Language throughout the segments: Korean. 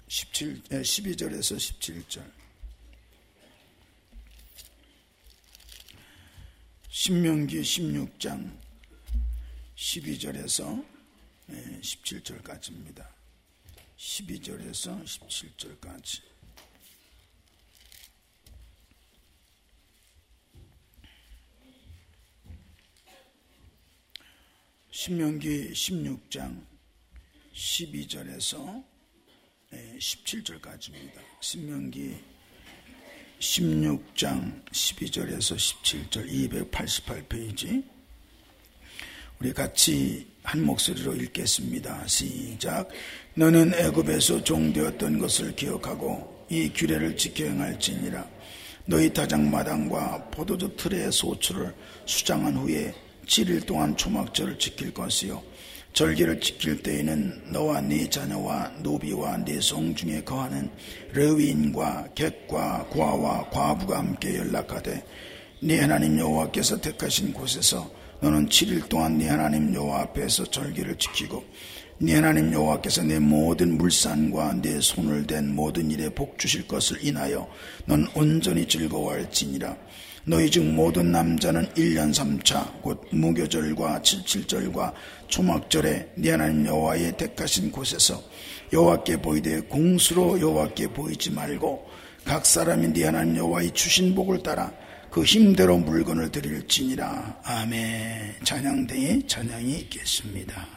12절에서 17절. 신명기 16장 12절에서 17절까지입니다. 12절에서 17절까지. 신명기 16장 12절에서 17절까지입니다. 신명기 16장 12절에서 17절 288페이지. 우리 같이 한 목소리로 읽겠습니다. 시작. 너는 애굽에서 종되었던 것을 기억하고 이 규례를 지켜 행할지니라. 너희 다장마당과 포도주 틀의 소출을 수장한 후에 7일 동안 초막절을 지킬 것이요 절기를 지킬 때에는 너와 네 자녀와 노비와 네 성 중에 거하는 레위인과 객과 고아와 과부가 함께 연락하되 네 하나님 여호와께서 택하신 곳에서 너는 7일 동안 네 하나님 여호와 앞에서 절기를 지키고 네 하나님 여호와께서 내 모든 물산과 내 손을 댄 모든 일에 복 주실 것을 인하여 넌 온전히 즐거워할지니라. 너희 중 모든 남자는 1년 3차 곧 무교절과 칠칠절과 초막절에 네 하나님 여호와의 택하신 곳에서 여호와께 보이되 공수로 여호와께 보이지 말고 각 사람이 네 하나님 여호와의 주신 복을 따라 그 힘대로 물건을 드릴지니라. 아멘. 찬양대에 찬양이 있겠습니다.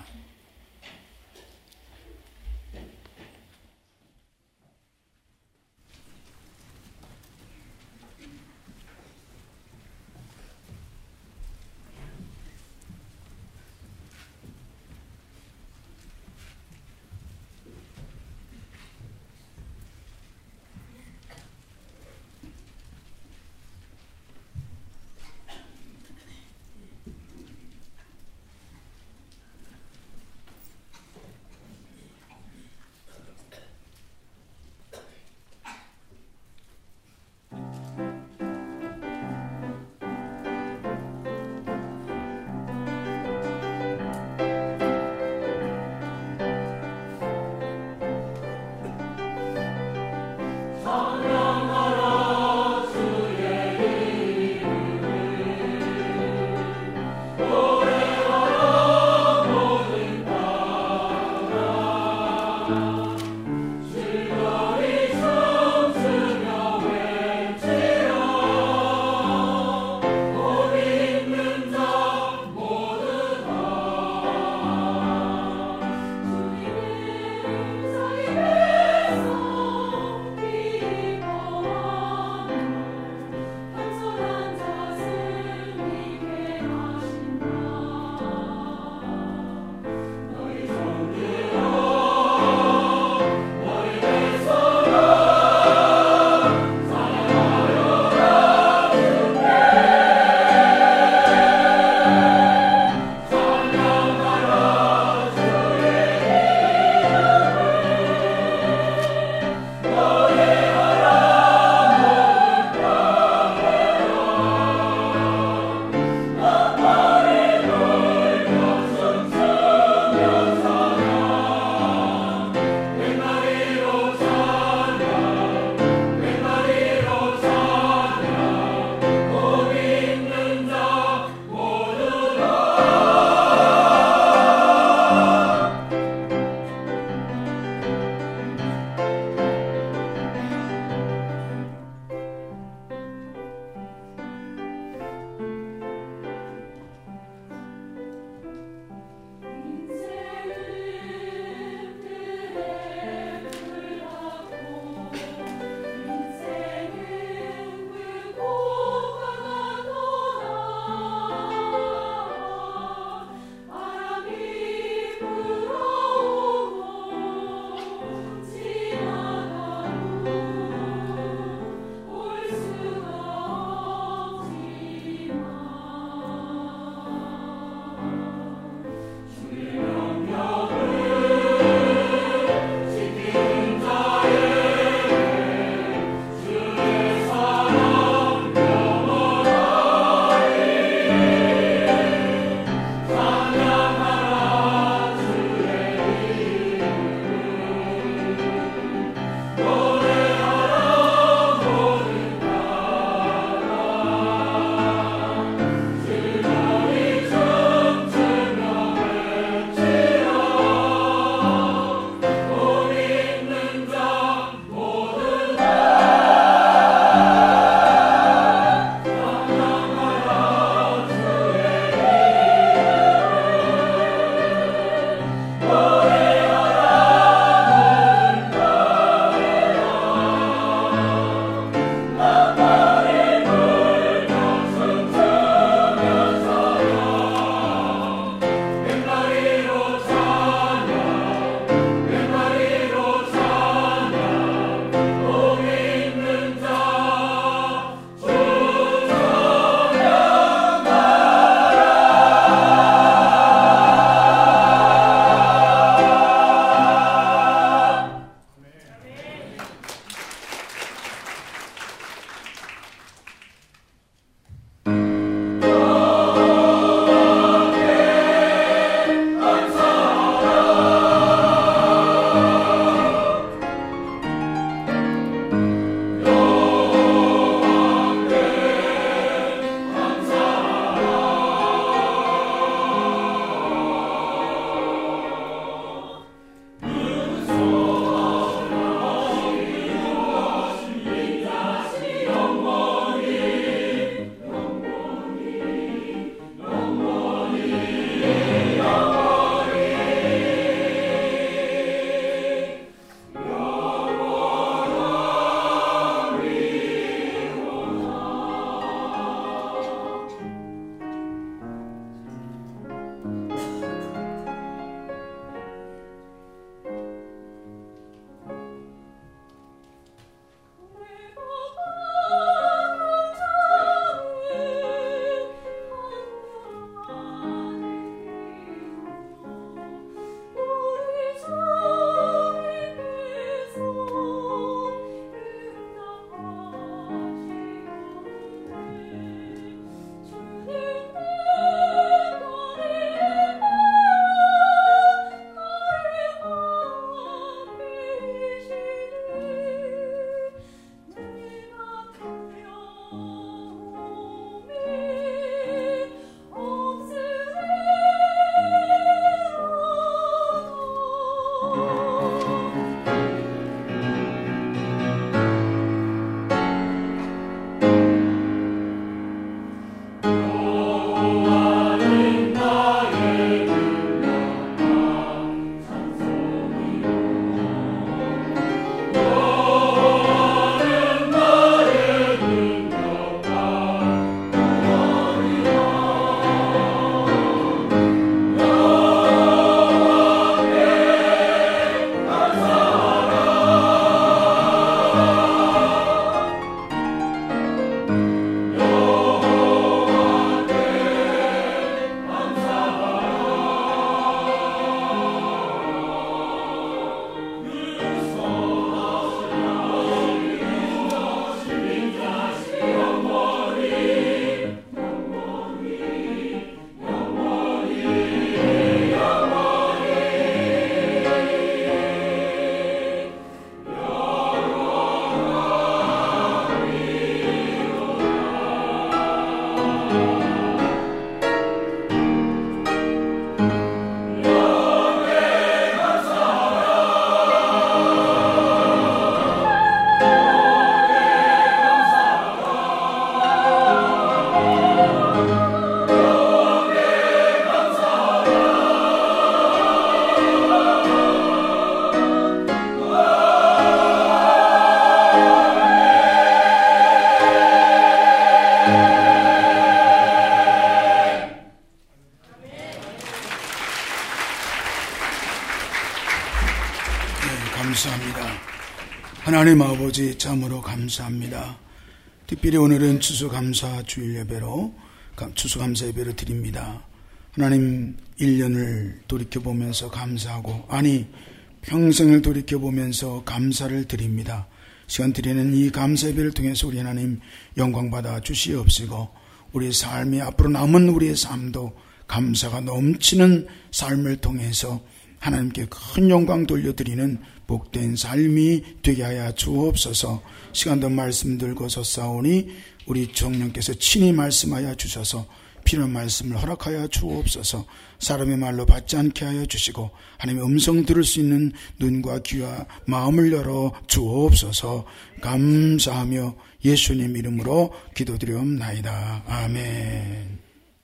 감사합니다. 하나님 아버지 참으로 감사합니다. 특별히 오늘은 추수감사 주일 예배로 추수감사 예배를 드립니다. 하나님 1년을 돌이켜보면서 감사하고 평생을 돌이켜보면서 감사를 드립니다. 시간 드리는 이 감사 예배를 통해서 우리 하나님 영광받아 주시옵시고 우리 삶이 앞으로 남은 우리의 삶도 감사가 넘치는 삶을 통해서 하나님께 큰 영광 돌려드리는 복된 삶이 되게 하여 주옵소서. 시간도 말씀 들고 섰사오니 우리 정령께서 친히 말씀하여 주셔서 필요한 말씀을 허락하여 주옵소서. 사람의 말로 받지 않게 하여 주시고 하나님의 음성 들을 수 있는 눈과 귀와 마음을 열어 주옵소서. 감사하며 예수님 이름으로 기도드리옵나이다. 아멘.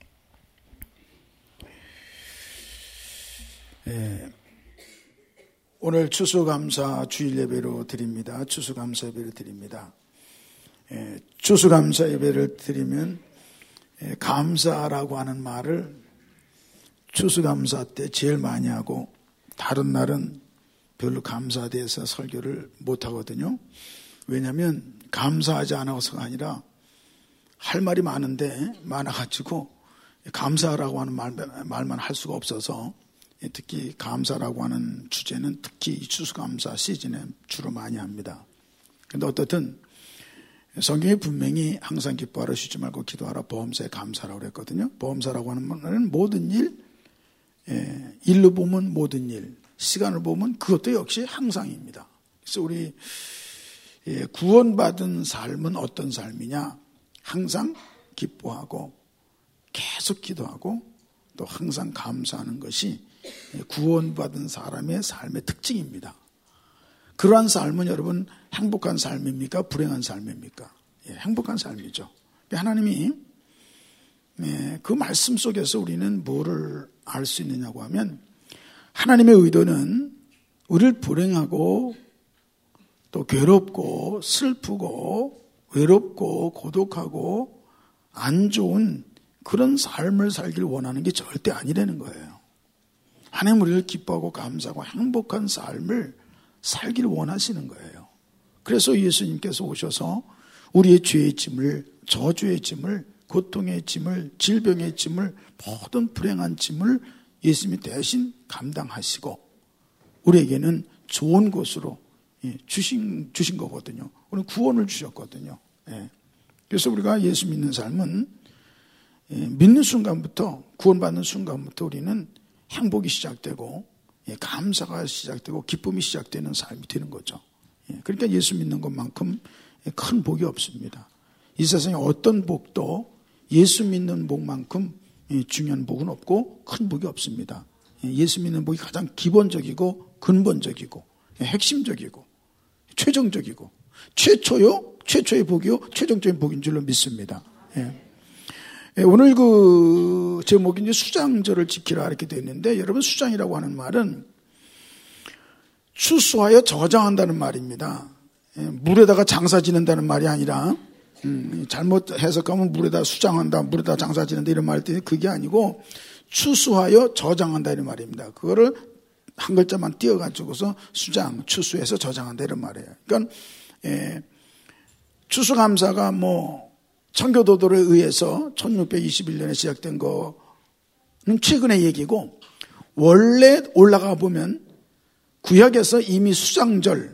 오늘 추수감사 주일 예배로 드립니다. 추수감사 예배를 드립니다. 추수감사 예배를 드리면 감사라고 하는 말을 추수감사 때 제일 많이 하고 다른 날은 별로 감사에 대해서 설교를 못하거든요. 왜냐하면 감사하지 않아서가 아니라 할 말이 많아가지고 감사라고 하는 말만 할 수가 없어서 특히 감사라고 하는 주제는 특히 이 추수감사 시즌에 주로 많이 합니다. 그런데 어떻든 성경이 분명히 항상 기뻐하라 쉬지 말고 기도하라 보험사에 감사라고 그랬거든요. 보험사라고 하는 말은 모든 일, 일로 보면 모든 일, 시간을 보면 그것도 역시 항상입니다. 그래서 우리 구원받은 삶은 어떤 삶이냐? 항상 기뻐하고 계속 기도하고 또 항상 감사하는 것이 구원받은 사람의 삶의 특징입니다. 그러한 삶은 여러분 행복한 삶입니까? 불행한 삶입니까? 행복한 삶이죠. 하나님이 그 말씀 속에서 우리는 뭐를 알 수 있느냐고 하면 하나님의 의도는 우리를 불행하고 또 괴롭고 슬프고 외롭고 고독하고 안 좋은 그런 삶을 살길 원하는 게 절대 아니라는 거예요. 하나님 우리를 기뻐하고 감사하고 행복한 삶을 살길 원하시는 거예요. 그래서 예수님께서 오셔서 우리의 죄의 짐을, 저주의 짐을, 고통의 짐을, 질병의 짐을, 모든 불행한 짐을 예수님이 대신 감당하시고 우리에게는 좋은 곳으로 주신 거거든요. 우리는 구원을 주셨거든요. 그래서 우리가 예수 믿는 삶은 믿는 순간부터, 구원받는 순간부터 우리는 행복이 시작되고 감사가 시작되고 기쁨이 시작되는 삶이 되는 거죠. 그러니까 예수 믿는 것만큼 큰 복이 없습니다. 이 세상에 어떤 복도 예수 믿는 복만큼 중요한 복은 없고 큰 복이 없습니다. 예수 믿는 복이 가장 기본적이고 근본적이고 핵심적이고 최종적이고 최초의 복이요 최종적인 복인 줄로 믿습니다. 오늘 그 제목이 이제 수장절을 지키라 이렇게 되어 있는데 여러분 수장이라고 하는 말은 추수하여 저장한다는 말입니다. 물에다가 장사 지는다는 말이 아니라 잘못 해석하면 물에다 수장한다, 물에다 장사 지는다 이런 말일 때 그게 아니고 추수하여 저장한다 이런 말입니다. 그거를 한 글자만 띄어가지고서 수장, 추수해서 저장한다 이런 말이에요. 그러니까 추수감사가 청교도들에 의해서 1621년에 시작된 거는 최근의 얘기고 원래 올라가 보면 구약에서 이미 수장절이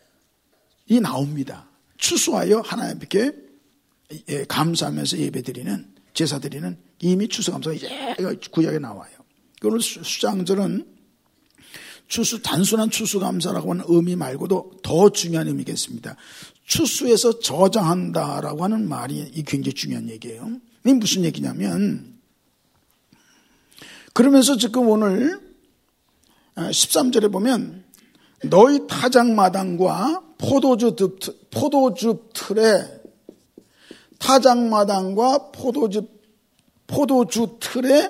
나옵니다. 추수하여 하나님께 감사하면서 예배드리는 제사드리는 이미 추수감사가 구약에 나와요. 그리고 수장절은 단순한 추수감사라고 하는 의미 말고도 더 중요한 의미가 있습니다. 추수해서 저장한다라고 하는 말이 굉장히 중요한 얘기예요. 이게 무슨 얘기냐면 그러면서 지금 오늘 13절에 보면 너희 타작마당과 포도주 틀에 타작마당과 포도주 틀에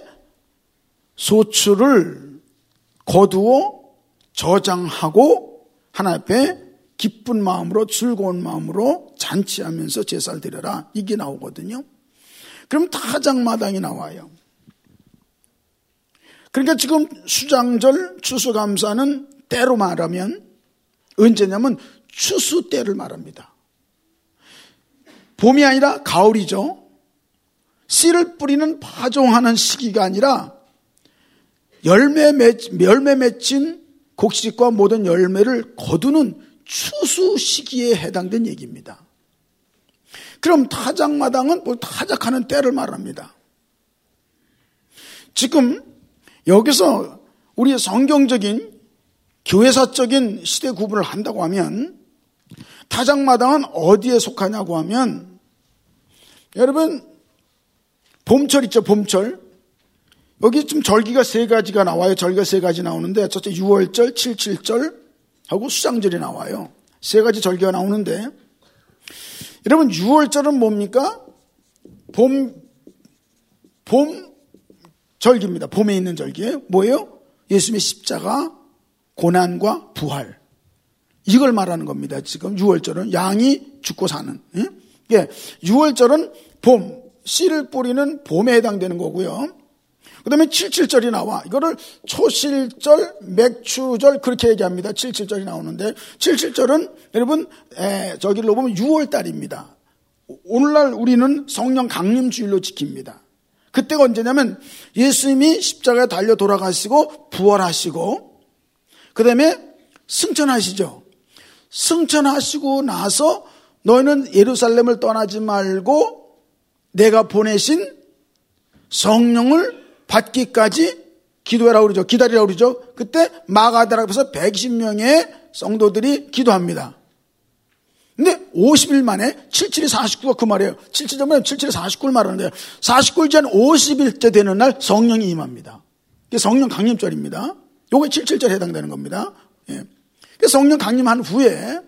소출을 거두어 저장하고 하나님 앞에 기쁜 마음으로 즐거운 마음으로 잔치하면서 제사를 드려라 이게 나오거든요. 그럼 타작마당이 나와요. 그러니까 지금 수장절 추수감사는 때로 말하면 언제냐면 추수 때를 말합니다. 봄이 아니라 가을이죠. 씨를 뿌리는 파종하는 시기가 아니라 열매 맺힌 곡식과 모든 열매를 거두는 추수 시기에 해당된 얘기입니다. 그럼 타작마당은 타작하는 때를 말합니다. 지금 여기서 우리 성경적인 교회사적인 시대 구분을 한다고 하면 타작마당은 어디에 속하냐고 하면 여러분 봄철 있죠. 봄철. 여기 좀 절기가 세 가지가 나와요. 절기가 세 가지 나오는데 첫째 6월절, 7.7절 하고 수장절이 나와요. 세 가지 절기가 나오는데 여러분 6월절은 뭡니까? 봄 절기입니다. 봄에 있는 절기예요. 뭐예요? 예수님의 십자가, 고난과 부활. 이걸 말하는 겁니다. 지금 6월절은 양이 죽고 사는. 예, 6월절은 봄, 씨를 뿌리는 봄에 해당되는 거고요. 그 다음에 7.7절이 나와. 이거를 초실절, 맥추절 그렇게 얘기합니다. 7.7절이 나오는데 7.7절은 여러분 저기로 보면 6월달입니다. 오늘날 우리는 성령 강림주일로 지킵니다. 그때가 언제냐면 예수님이 십자가에 달려 돌아가시고 부활하시고 그 다음에 승천하시죠. 승천하시고 나서 너희는 예루살렘을 떠나지 말고 내가 보내신 성령을 받기까지 기도하라고 그러죠. 기다리라고 그러죠. 그때 마가다라 앞에서 120명의 성도들이 기도합니다. 근데 50일 만에 77이 49가 그 말이에요. 77은 77이 49를 말하는데 49일 전 50일째 되는 날 성령이 임합니다. 이게 성령 강림절입니다. 요게 77절에 해당되는 겁니다. 예. 성령 강림한 후에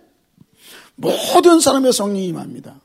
모든 사람의 성령이 임합니다.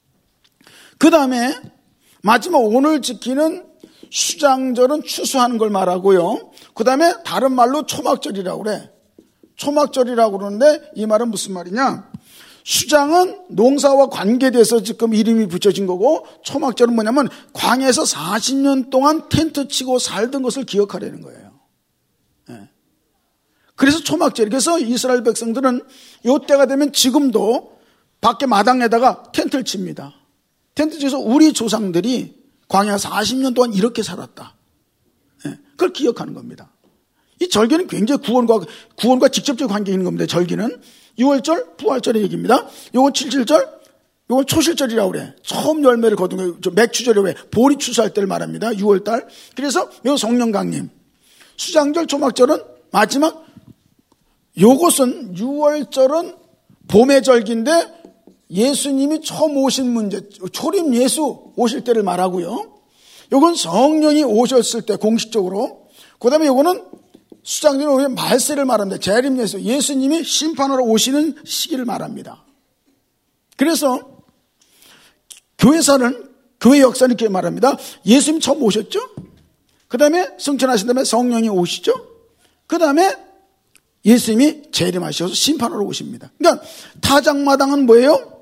그 다음에 마지막 오늘 지키는 수장절은 추수하는 걸 말하고요. 그 다음에 다른 말로 초막절이라고 그래. 초막절이라고 그러는데 이 말은 무슨 말이냐. 수장은 농사와 관계돼서 지금 이름이 붙여진 거고 초막절은 뭐냐면 광야에서 40년 동안 텐트 치고 살던 것을 기억하려는 거예요. 네. 그래서 초막절. 그래서 이스라엘 백성들은 이때가 되면 지금도 밖에 마당에다가 텐트를 칩니다. 텐트 쳐서 우리 조상들이 광야 40년 동안 이렇게 살았다. 네. 그걸 기억하는 겁니다. 이 절기는 굉장히 구원과 직접적 관계 있는 겁니다. 절기는 6월절, 부활절의 얘기입니다. 요건 7.7절, 요건 초실절이라고 그래. 처음 열매를 거둔 거예요. 맥추절이라고 해. 보리 추수할 때를 말합니다. 6월달. 그래서 요 성령 강림. 수장절, 초막절은 마지막. 요것은 6월절은 봄의 절기인데 예수님이 처음 오신 문제, 초림 예수 오실 때를 말하고요. 요건 성령이 오셨을 때 공식적으로. 그 다음에 요거는 수장절은 말세를 말합니다. 재림 예수, 예수님이 심판하러 오시는 시기를 말합니다. 그래서 교회 역사는 이렇게 말합니다. 예수님 처음 오셨죠? 그 다음에 승천하신 다음에 성령이 오시죠? 그 다음에 예수님이 재림하셔서 심판하러 오십니다. 그러니까 타작마당은 뭐예요?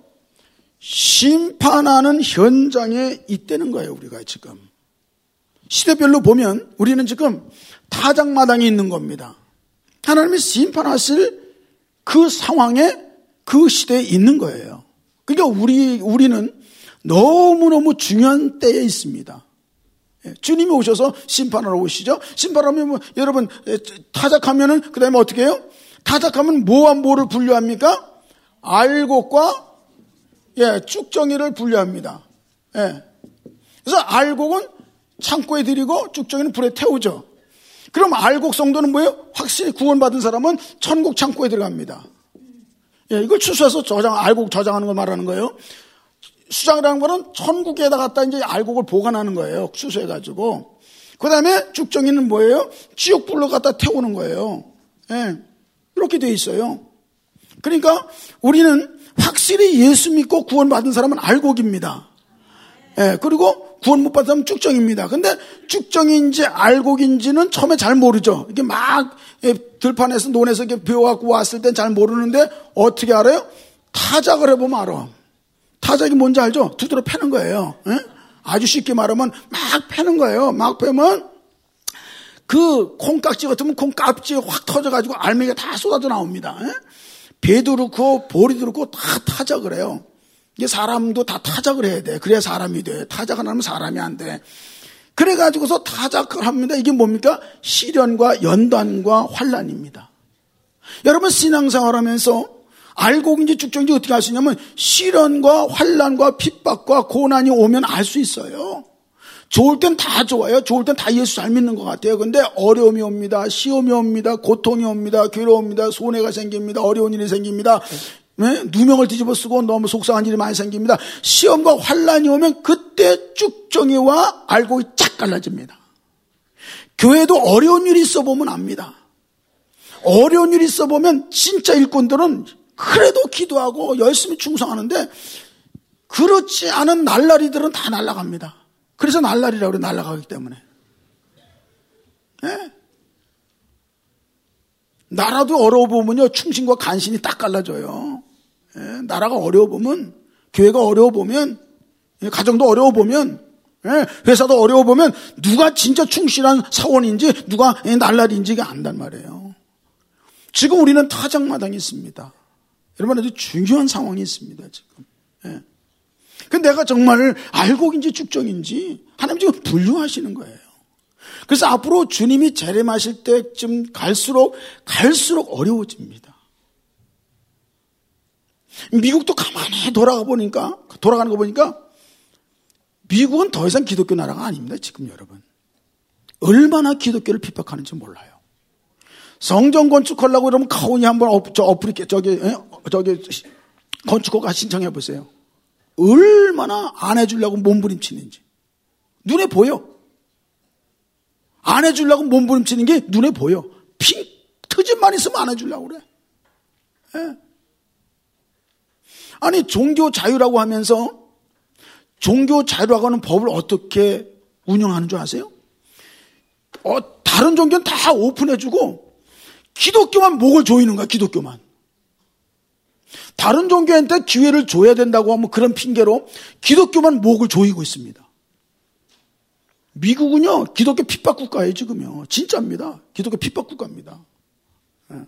심판하는 현장에 있다는 거예요. 우리가 지금 시대별로 보면 우리는 지금 타작마당에 있는 겁니다. 하나님이 심판하실 그 상황에 그 시대에 있는 거예요. 그러니까 우리는 너무너무 중요한 때에 있습니다. 주님이 오셔서 심판하러 오시죠. 심판하면 뭐, 여러분 타작하면은 그 다음에 어떻게 해요? 타작하면 뭐와 뭐를 분류합니까? 알곡과 쭉정이를 분류합니다. 그래서 알곡은 창고에 들이고 쭉정이는 불에 태우죠. 그럼 알곡 성도는 뭐예요? 확실히 구원받은 사람은 천국 창고에 들어갑니다. 이걸 추수해서 알곡 저장하는 걸 말하는 거예요. 수장이라는 거는 천국에다 갖다 이제 알곡을 보관하는 거예요. 추수해가지고. 그 다음에 쭉정이는 뭐예요? 지옥불로 갖다 태우는 거예요. 이렇게 돼 있어요. 그러니까 우리는 확실히 예수 믿고 구원받은 사람은 알곡입니다. 그리고 구원 못 받은 사람은 쭉정입니다. 근데 쭉정인지 알곡인지는 처음에 잘 모르죠. 이게 막 들판에서 논에서 이렇게 비워갖고 왔을 땐 잘 모르는데 어떻게 알아요? 타작을 해보면 알아. 타작이 뭔지 알죠? 두드러 패는 거예요. 아주 쉽게 말하면 막 패는 거예요. 막 패면 그 콩깍지 같으면 콩깍지 확 터져가지고 알맹이가 다 쏟아져 나옵니다. 배도 그렇고 보리도 그렇고 다 타작을 해요. 이게 사람도 다 타작을 해야 돼. 그래야 사람이 돼. 타작 안 하면 사람이 안 돼. 그래가지고서 타작을 합니다. 이게 뭡니까? 시련과 연단과 환난입니다. 여러분 신앙생활하면서 알곡인지 쭉쭉인지 어떻게 알 수 있냐면 시련과 환난과 핍박과 고난이 오면 알 수 있어요. 좋을 땐 다 좋아요. 좋을 땐 다 예수 잘 믿는 것 같아요. 근데 어려움이 옵니다. 시험이 옵니다. 고통이 옵니다. 괴로움입니다. 손해가 생깁니다. 어려운 일이 생깁니다. 네? 누명을 뒤집어 쓰고 너무 속상한 일이 많이 생깁니다. 시험과 환난이 오면 그때 쭉정이와 알곡이 쫙 갈라집니다. 교회도 어려운 일이 있어 보면 압니다. 어려운 일이 있어 보면 진짜 일꾼들은 그래도 기도하고 열심히 충성하는데 그렇지 않은 날라리들은 다 날아갑니다. 그래서 날라리라고 그래, 날아가기 때문에. 네? 나라도 어려워 보면요, 충신과 간신이 딱 갈라져요. 네? 나라가 어려워 보면, 교회가 어려워 보면, 가정도 어려워 보면, 네? 회사도 어려워 보면, 누가 진짜 충실한 사원인지, 누가 날라리인지가 안단 말이에요. 지금 우리는 타작마당이 있습니다. 여러분, 아주 중요한 상황이 있습니다, 지금. 네. 근데 내가 정말 알곡인지 쭉정인지 하나님 지금 분류하시는 거예요. 그래서 앞으로 주님이 재림하실 때쯤 갈수록 어려워집니다. 미국도 가만히 돌아가는 거 보니까 미국은 더 이상 기독교 나라가 아닙니다, 지금 여러분. 얼마나 기독교를 핍박하는지 몰라요. 성전 건축하려고 그러면 가온이 한번 건축허가 신청해 보세요. 얼마나 안 해주려고 몸부림치는지. 눈에 보여. 안 해주려고 몸부림치는 게 눈에 보여. 트집만 있으면 안 해주려고 그래. 네. 아니, 종교 자유라고 하면서 종교 자유라고 하는 법을 어떻게 운영하는 줄 아세요? 다른 종교는 다 오픈해주고 기독교만 목을 조이는 거야, 기독교만. 다른 종교한테 기회를 줘야 된다고 하면 그런 핑계로 기독교만 목을 조이고 있습니다. 미국은요, 기독교 핍박 국가예요, 지금요. 진짜입니다. 기독교 핍박 국가입니다. 네.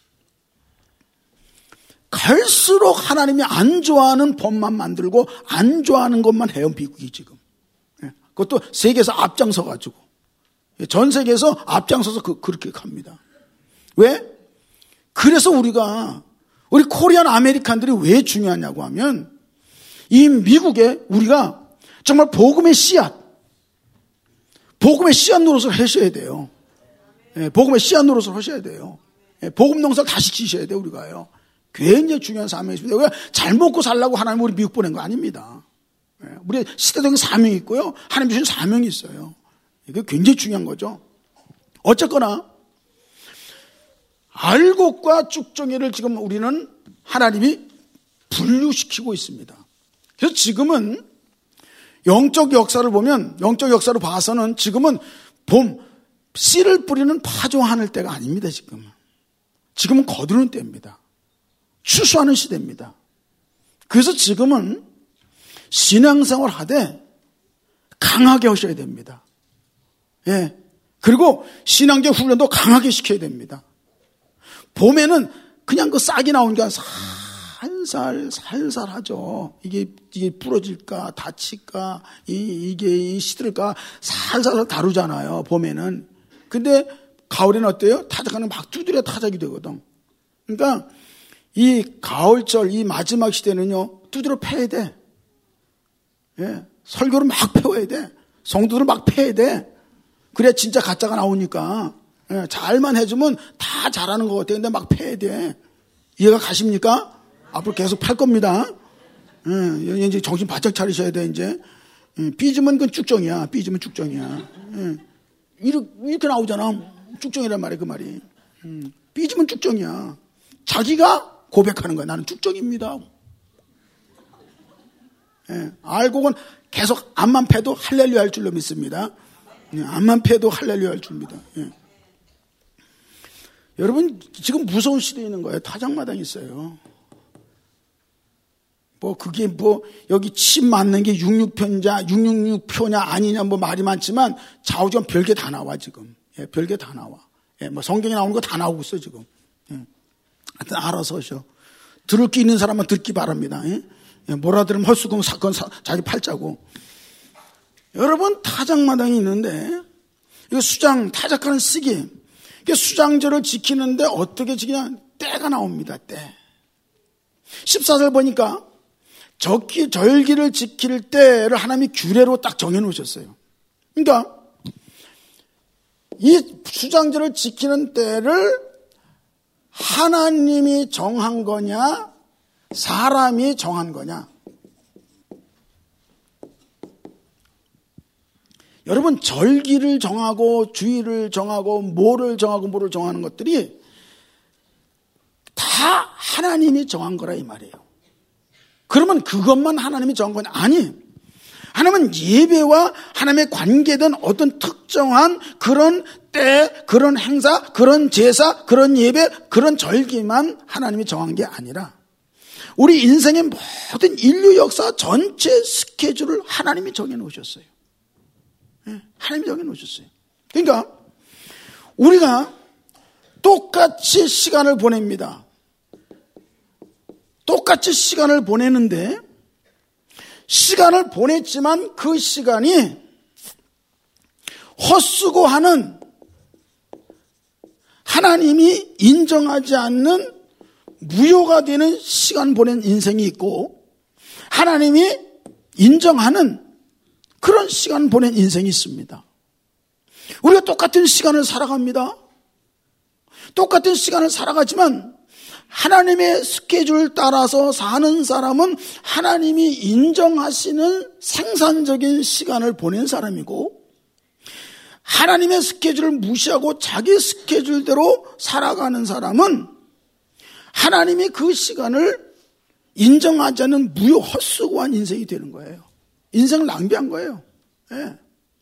갈수록 하나님이 안 좋아하는 법만 만들고 안 좋아하는 것만 해요, 미국이 지금. 네. 그것도 세계에서 앞장서가지고. 전 세계에서 앞장서서 그렇게 갑니다. 왜? 그래서 우리 코리안 아메리칸들이 왜 중요하냐고 하면 이 미국에 우리가 정말 복음의 씨앗 노릇을 하셔야 돼요. 복음의 씨앗 노릇을 하셔야 돼요. 복음 농사를 다시 지셔야 돼요, 우리가요. 굉장히 중요한 사명이 있습니다. 우리가 잘 먹고 살라고 하나님 우리 미국 보낸 거 아닙니다. 우리 시대적인 사명이 있고요. 하나님 주신 사명이 있어요. 이게 굉장히 중요한 거죠. 어쨌거나 알곡과 쭉정이를 지금 우리는 하나님이 분류시키고 있습니다. 그래서 지금은 영적 역사로 봐서는 지금은 씨를 뿌리는 파종하는 때가 아닙니다, 지금은. 지금은 거두는 때입니다. 추수하는 시대입니다. 그래서 지금은 신앙생활 하되 강하게 하셔야 됩니다. 예. 그리고 신앙적 훈련도 강하게 시켜야 됩니다. 봄에는 그냥 싹이 나온 게 살살 하죠. 이게 부러질까, 다칠까, 이게 시들까, 살살 다루잖아요, 봄에는. 근데 가을에는 어때요? 타작하는 막 두드려 타작이 되거든. 그러니까 이 가을철, 이 마지막 시대는요, 두드려 패야 돼. 예. 설교를 막 패워야 돼. 성도들을 막 패야 돼. 그래야 진짜 가짜가 나오니까. 예, 잘만 해주면 다 잘하는 것 같아요. 근데 막 패야 돼. 이해가 가십니까? 앞으로 계속 팔 겁니다. 예, 이제 정신 바짝 차리셔야 돼, 이제. 삐지면 그건 쭉정이야. 삐지면 쭉정이야. 예, 이렇게 나오잖아. 쭉정이란 말이야, 그 말이. 삐지면 쭉정이야. 자기가 고백하는 거야. 나는 쭉정입니다. 예, 알곡은 계속 앞만 패도 할렐루야 할 줄로 믿습니다. 예, 앞만 패도 할렐루야 할 줄 믿어. 예. 여러분, 지금 무서운 시대에 있는 거예요. 타작마당이 있어요. 그게 여기 침 맞는 게 666표냐 아니냐 말이 많지만 좌우지간 별게 다 나와, 지금. 예, 별게 다 나와. 예, 성경에 나오는 거 다 나오고 있어, 지금. 예. 하여튼 알아서 하셔. 들을 게 있는 사람만 듣기 바랍니다. 뭐라 들으면 헛수금 사건 자기 팔자고. 여러분, 타작마당이 있는데 이거 수장 타작하는 시기, 수장절을 지키는데 어떻게 지키냐? 때가 나옵니다. 때. 14절 보니까 절기를 지킬 때를 하나님이 규례로 딱 정해놓으셨어요. 그러니까 이 수장절을 지키는 때를 하나님이 정한 거냐, 사람이 정한 거냐? 여러분, 절기를 정하고 주일을 정하고 뭐를 정하는 것들이 다 하나님이 정한 거라 이 말이에요. 그러면 그것만 하나님이 정한 거냐? 아니, 하나님은 예배와 하나님의 관계된 어떤 특정한 그런 때, 그런 행사, 그런 제사, 그런 예배, 그런 절기만 하나님이 정한 게 아니라 우리 인생의 모든 인류 역사 전체 스케줄을 하나님이 정해놓으셨어요. 하나님이 정해놓으셨어요. 그러니까 우리가 똑같이 시간을 보냅니다. 똑같이 시간을 보내는데 시간을 보냈지만 그 시간이 헛수고 하는, 하나님이 인정하지 않는 무효가 되는 시간 보낸 인생이 있고, 하나님이 인정하는 그런 시간 보낸 인생이 있습니다. 우리가 똑같은 시간을 살아갑니다. 똑같은 시간을 살아가지만 하나님의 스케줄 따라서 사는 사람은 하나님이 인정하시는 생산적인 시간을 보낸 사람이고, 하나님의 스케줄을 무시하고 자기 스케줄대로 살아가는 사람은 하나님이 그 시간을 인정하지 않는 무효 헛수고한 인생이 되는 거예요. 인생을 낭비한 거예요. 예.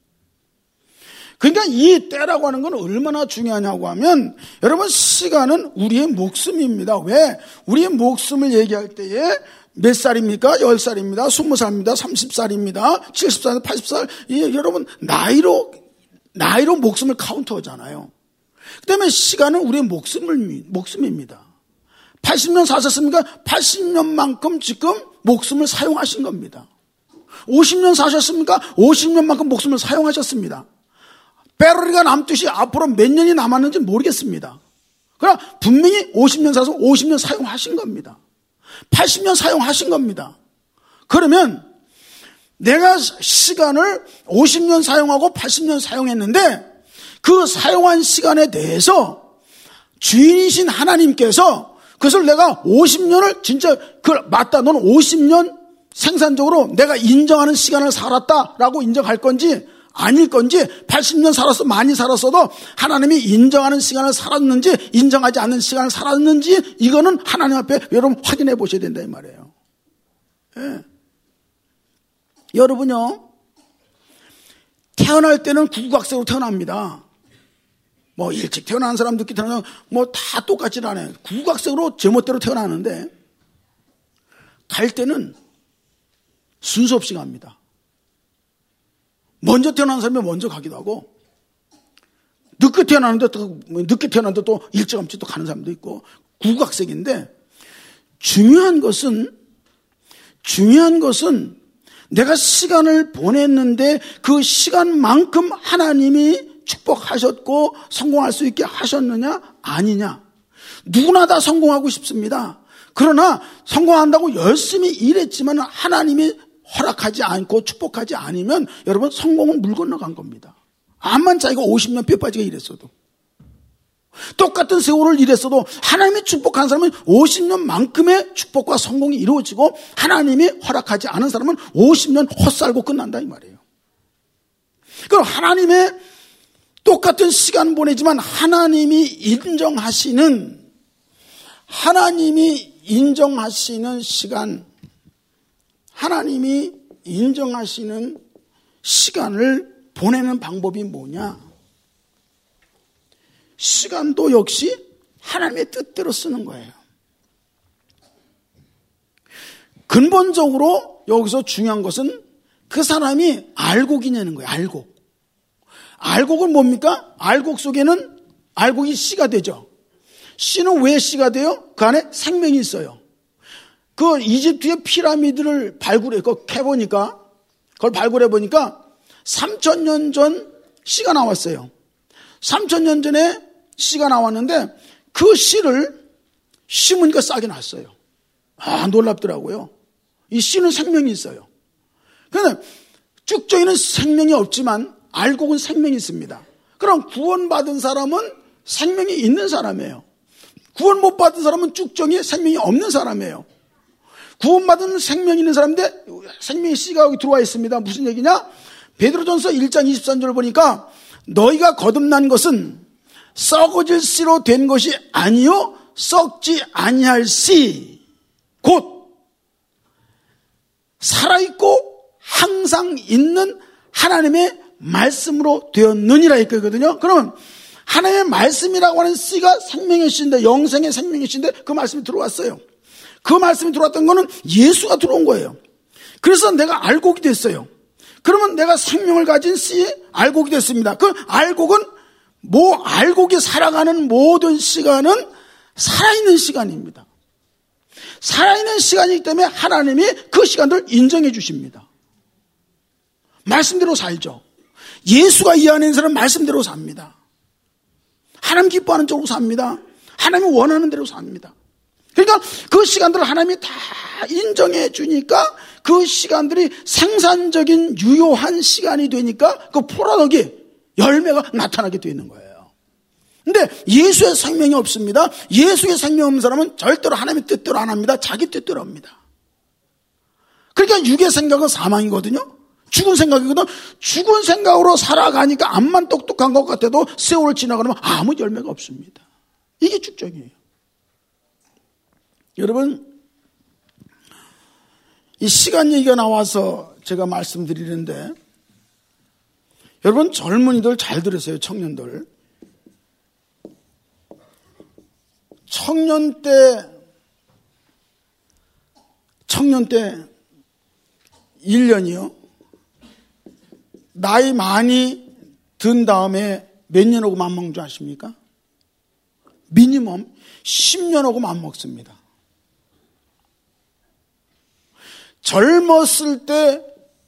그러니까 이 때라고 하는 건 얼마나 중요하냐고 하면, 여러분, 시간은 우리의 목숨입니다. 왜? 우리의 목숨을 얘기할 때에 몇 살입니까? 10살입니다. 20살입니다. 30살입니다. 70살, 80살. 여러분, 나이로 목숨을 카운트하잖아요. 그 다음에 시간은 우리의 목숨입니다. 80년 사셨습니까? 80년만큼 지금 목숨을 사용하신 겁니다. 50년 사셨습니까? 50년만큼 목숨을 사용하셨습니다. 배럴리가 남듯이 앞으로 몇 년이 남았는지 모르겠습니다. 그러나 분명히 50년 사서 50년 사용하신 겁니다. 80년 사용하신 겁니다. 그러면 내가 시간을 50년 사용하고 80년 사용했는데 그 사용한 시간에 대해서 주인이신 하나님께서 그것을 내가 50년을 진짜 맞다, 너는 50년 생산적으로 내가 인정하는 시간을 살았다라고 인정할 건지 아닐 건지, 80년 살았어 많이 살았어도 하나님이 인정하는 시간을 살았는지 인정하지 않는 시간을 살았는지, 이거는 하나님 앞에 여러분 확인해 보셔야 된다 이 말이에요. 예. 여러분요, 태어날 때는 구국학생으로 태어납니다. 뭐 일찍 태어난 사람, 늦게 태어나면 뭐 다 똑같지 않아요. 구국학생으로 제멋대로 태어나는데 갈 때는 순서 없이 갑니다. 먼저 태어난 사람이 먼저 가기도 하고, 늦게 태어났는데 또 일찌감치 또 가는 사람도 있고, 구국학생인데 중요한 것은 내가 시간을 보냈는데 그 시간만큼 하나님이 축복하셨고 성공할 수 있게 하셨느냐 아니냐. 누구나 다 성공하고 싶습니다. 그러나 성공한다고 열심히 일했지만 하나님이 허락하지 않고 축복하지 않으면 여러분 성공은 물 건너간 겁니다. 암만 자기가 50년 뼈 빠지게 일했어도, 똑같은 세월을 일했어도 하나님이 축복한 사람은 50년만큼의 축복과 성공이 이루어지고, 하나님이 허락하지 않은 사람은 50년 헛살고 끝난다 이 말이에요. 그럼 하나님의 똑같은 시간 보내지만 하나님이 인정하시는 시간, 하나님이 인정하시는 시간을 보내는 방법이 뭐냐? 시간도 역시 하나님의 뜻대로 쓰는 거예요. 근본적으로 여기서 중요한 것은 그 사람이 알곡이 내는 거예요. 알곡은 뭡니까? 알곡 속에는 알곡이 씨가 되죠. 씨는 왜 씨가 돼요? 그 안에 생명이 있어요. 그 이집트의 피라미드를 캐보니까, 그걸 발굴해 보니까 3,000년 전 씨가 나왔어요. 3,000년 전에 씨가 나왔는데 그 씨를 심으니까 싹이 났어요. 놀랍더라고요. 이 씨는 생명이 있어요. 그런데 쭉정이는 생명이 없지만 알곡은 생명이 있습니다. 그럼 구원받은 사람은 생명이 있는 사람이에요. 구원 못 받은 사람은 쭉정이에 생명이 없는 사람이에요. 구원받은 생명이 있는 사람인데 생명의 씨가 여기 들어와 있습니다. 무슨 얘기냐? 베드로전서 1장 23절을 보니까 너희가 거듭난 것은 썩어질 씨로 된 것이 아니요 썩지 아니할 씨 곧 살아있고 항상 있는 하나님의 말씀으로 되었느니라 했거든요. 그러면 하나님의 말씀이라고 하는 씨가 생명의 씨인데, 영생의 생명의 씨인데 그 말씀이 들어왔어요. 그 말씀이 들어왔던 거는 예수가 들어온 거예요. 그래서 내가 알곡이 됐어요. 그러면 내가 생명을 가진 씨 알곡이 됐습니다. 그 알곡은 알곡이 살아가는 모든 시간은 살아있는 시간입니다. 살아있는 시간이기 때문에 하나님이 그 시간을 인정해 주십니다. 말씀대로 살죠. 예수가 이 안에 있는 사람은 말씀대로 삽니다. 하나님 기뻐하는 쪽으로 삽니다. 하나님이 원하는 대로 삽니다. 그러니까 그 시간들을 하나님이 다 인정해 주니까 그 시간들이 생산적인 유효한 시간이 되니까 그 포도나무에 열매가 나타나게 되는 거예요. 근데 예수의 생명이 없습니다. 예수의 생명 없는 사람은 절대로 하나님의 뜻대로 안 합니다. 자기 뜻대로 합니다. 그러니까 육의 생각은 사망이거든요. 죽은 생각이거든. 죽은 생각으로 살아가니까 암만 똑똑한 것 같아도 세월을 지나가면 아무 열매가 없습니다. 이게 쭉정이에요. 여러분, 이 시간 얘기가 나와서 제가 말씀드리는데, 여러분 젊은이들 잘 들으세요. 청년들. 청년 때 1년이요. 나이 많이 든 다음에 몇 년 하고 맘먹는 줄 아십니까? 미니멈 10년 하고 맘먹습니다. 젊었을 때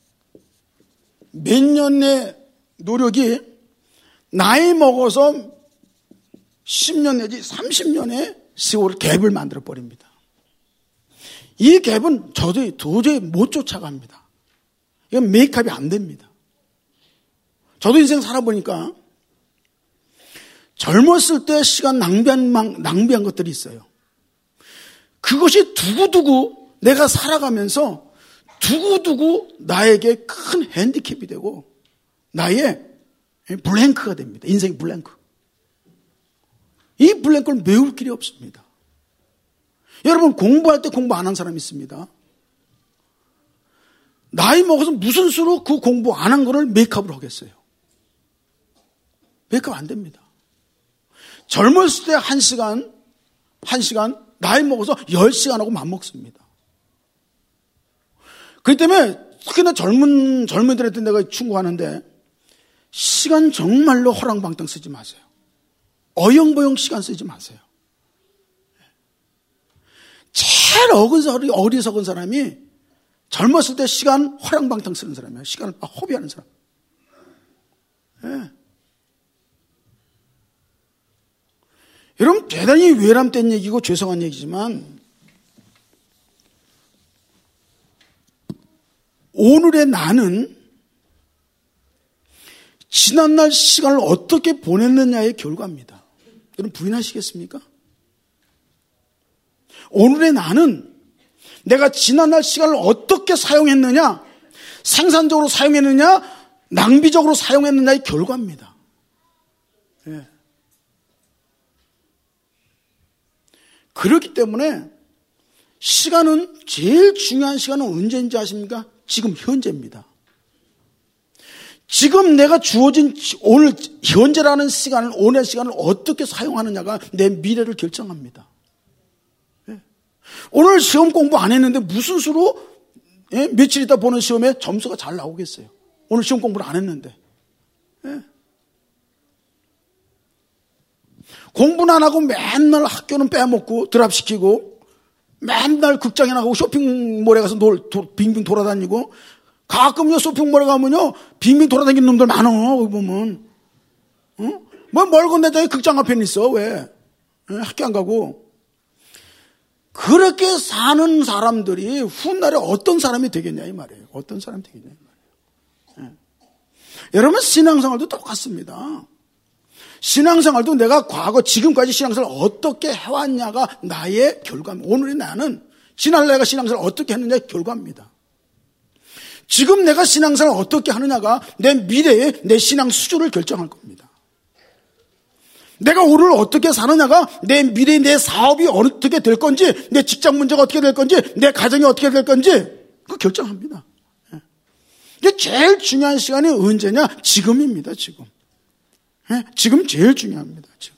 몇 년의 노력이 나이 먹어서 10년 내지 30년의 세월 갭을 만들어 버립니다. 이 갭은 저도 도저히 못 쫓아갑니다. 이건 메이크업이 안 됩니다. 저도 인생 살아보니까 젊었을 때 시간 낭비한 것들이 있어요. 그것이 두고두고 내가 살아가면서 두고두고 나에게 큰 핸디캡이 되고 나의 블랭크가 됩니다. 인생의 블랭크. 이 블랭크를 메울 길이 없습니다. 여러분 공부할 때 공부 안 한 사람 있습니다. 나이 먹어서 무슨 수로 그 공부 안 한 거를 메이크업을 하겠어요. 메이크업 안 됩니다. 젊었을 때 1시간, 나이 먹어서 10시간 하고 맘먹습니다. 그렇기 때문에 특히나 젊은이들한테 내가 충고하는데 시간 정말로 허랑방탕 쓰지 마세요. 어영부영 시간 쓰지 마세요. 제일 어리석은 사람이 젊었을 때 시간 허랑방탕 쓰는 사람이에요. 시간을 허비하는 사람. 네. 여러분 대단히 외람된 얘기고 죄송한 얘기지만 오늘의 나는 지난날 시간을 어떻게 보냈느냐의 결과입니다. 여러분 부인하시겠습니까? 오늘의 나는 내가 지난날 시간을 어떻게 사용했느냐, 생산적으로 사용했느냐, 낭비적으로 사용했느냐의 결과입니다. 예. 그렇기 때문에 시간은 제일 중요한 시간은 언제인지 아십니까? 지금 현재입니다. 지금 내가 주어진 오늘 현재라는 시간을, 오늘 시간을 어떻게 사용하느냐가 내 미래를 결정합니다. 예. 오늘 시험 공부 안 했는데 무슨 수로 며칠 있다 보는 시험에 점수가 잘 나오겠어요. 오늘 시험 공부를 안 했는데. 예. 공부는 안 하고 맨날 학교는 빼먹고 드랍시키고 맨날 극장에 나가고 쇼핑몰에 가서 빙빙 돌아다니고, 가끔요 쇼핑몰에 가면요 빙빙 돌아다니는 놈들 많어. 거기 보면 뭐 멀건 내장에 극장 앞에 있어. 왜? 학교 안 가고. 그렇게 사는 사람들이 훗날에 어떤 사람이 되겠냐 이 말이에요. 어떤 사람이 되겠냐 이 말이에요. 여러분, 신앙생활도 똑같습니다. 신앙생활도 내가 과거 지금까지 신앙생활을 어떻게 해왔냐가 나의 결과입니다. 오늘의 나는 지난 내가 신앙생활을 어떻게 했느냐의 결과입니다. 지금 내가 신앙생활을 어떻게 하느냐가 내 미래의 내 신앙 수준을 결정할 겁니다. 내가 오늘 어떻게 사느냐가 내 미래의 내 사업이 어떻게 될 건지, 내 직장 문제가 어떻게 될 건지, 내 가정이 어떻게 될 건지 그거 결정합니다. 이게 제일 중요한 시간이 언제냐? 지금입니다. 지금. 지금 제일 중요합니다. 지금.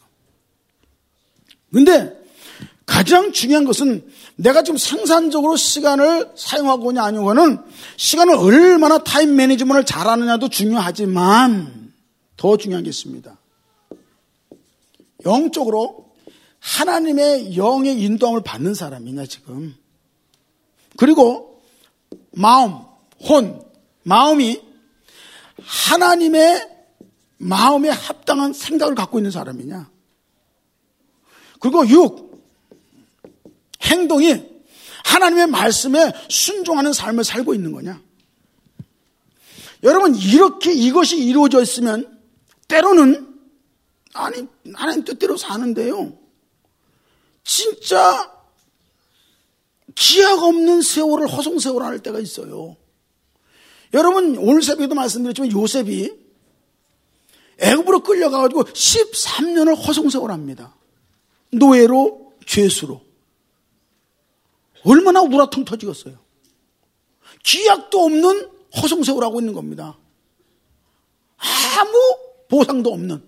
근데 가장 중요한 것은 내가 지금 생산적으로 시간을 사용하고 있냐 아니고는 시간을 얼마나 타임 매니지먼트를 잘하느냐도 중요하지만 더 중요한 게 있습니다. 영적으로 하나님의 영의 인도함을 받는 사람이냐 지금. 그리고 마음이 하나님의 마음에 합당한 생각을 갖고 있는 사람이냐. 그리고 행동이 하나님의 말씀에 순종하는 삶을 살고 있는 거냐. 여러분, 이렇게 이것이 이루어져 있으면 때로는 하나님 뜻대로 사는데요, 진짜 기약 없는 세월을 허송세월 할 때가 있어요. 여러분, 오늘 새벽에도 말씀드렸지만 요셉이 애굽으로 끌려가가지고 13년을 허송세월합니다. 노예로, 죄수로. 얼마나 우라통 터지겠어요. 기약도 없는 허송세월하고 있는 겁니다. 아무 보상도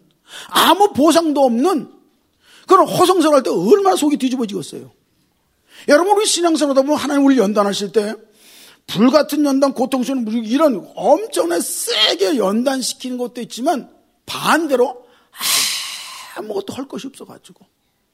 없는 그런 허송세월 할 때 얼마나 속이 뒤집어지겠어요. 여러분, 우리 신앙생활 하다 보면 하나님 우리 연단하실 때 불같은 연단, 고통스러운 이런 엄청나게 세게 연단시키는 것도 있지만 반대로 아무것도 할 것이 없어가지고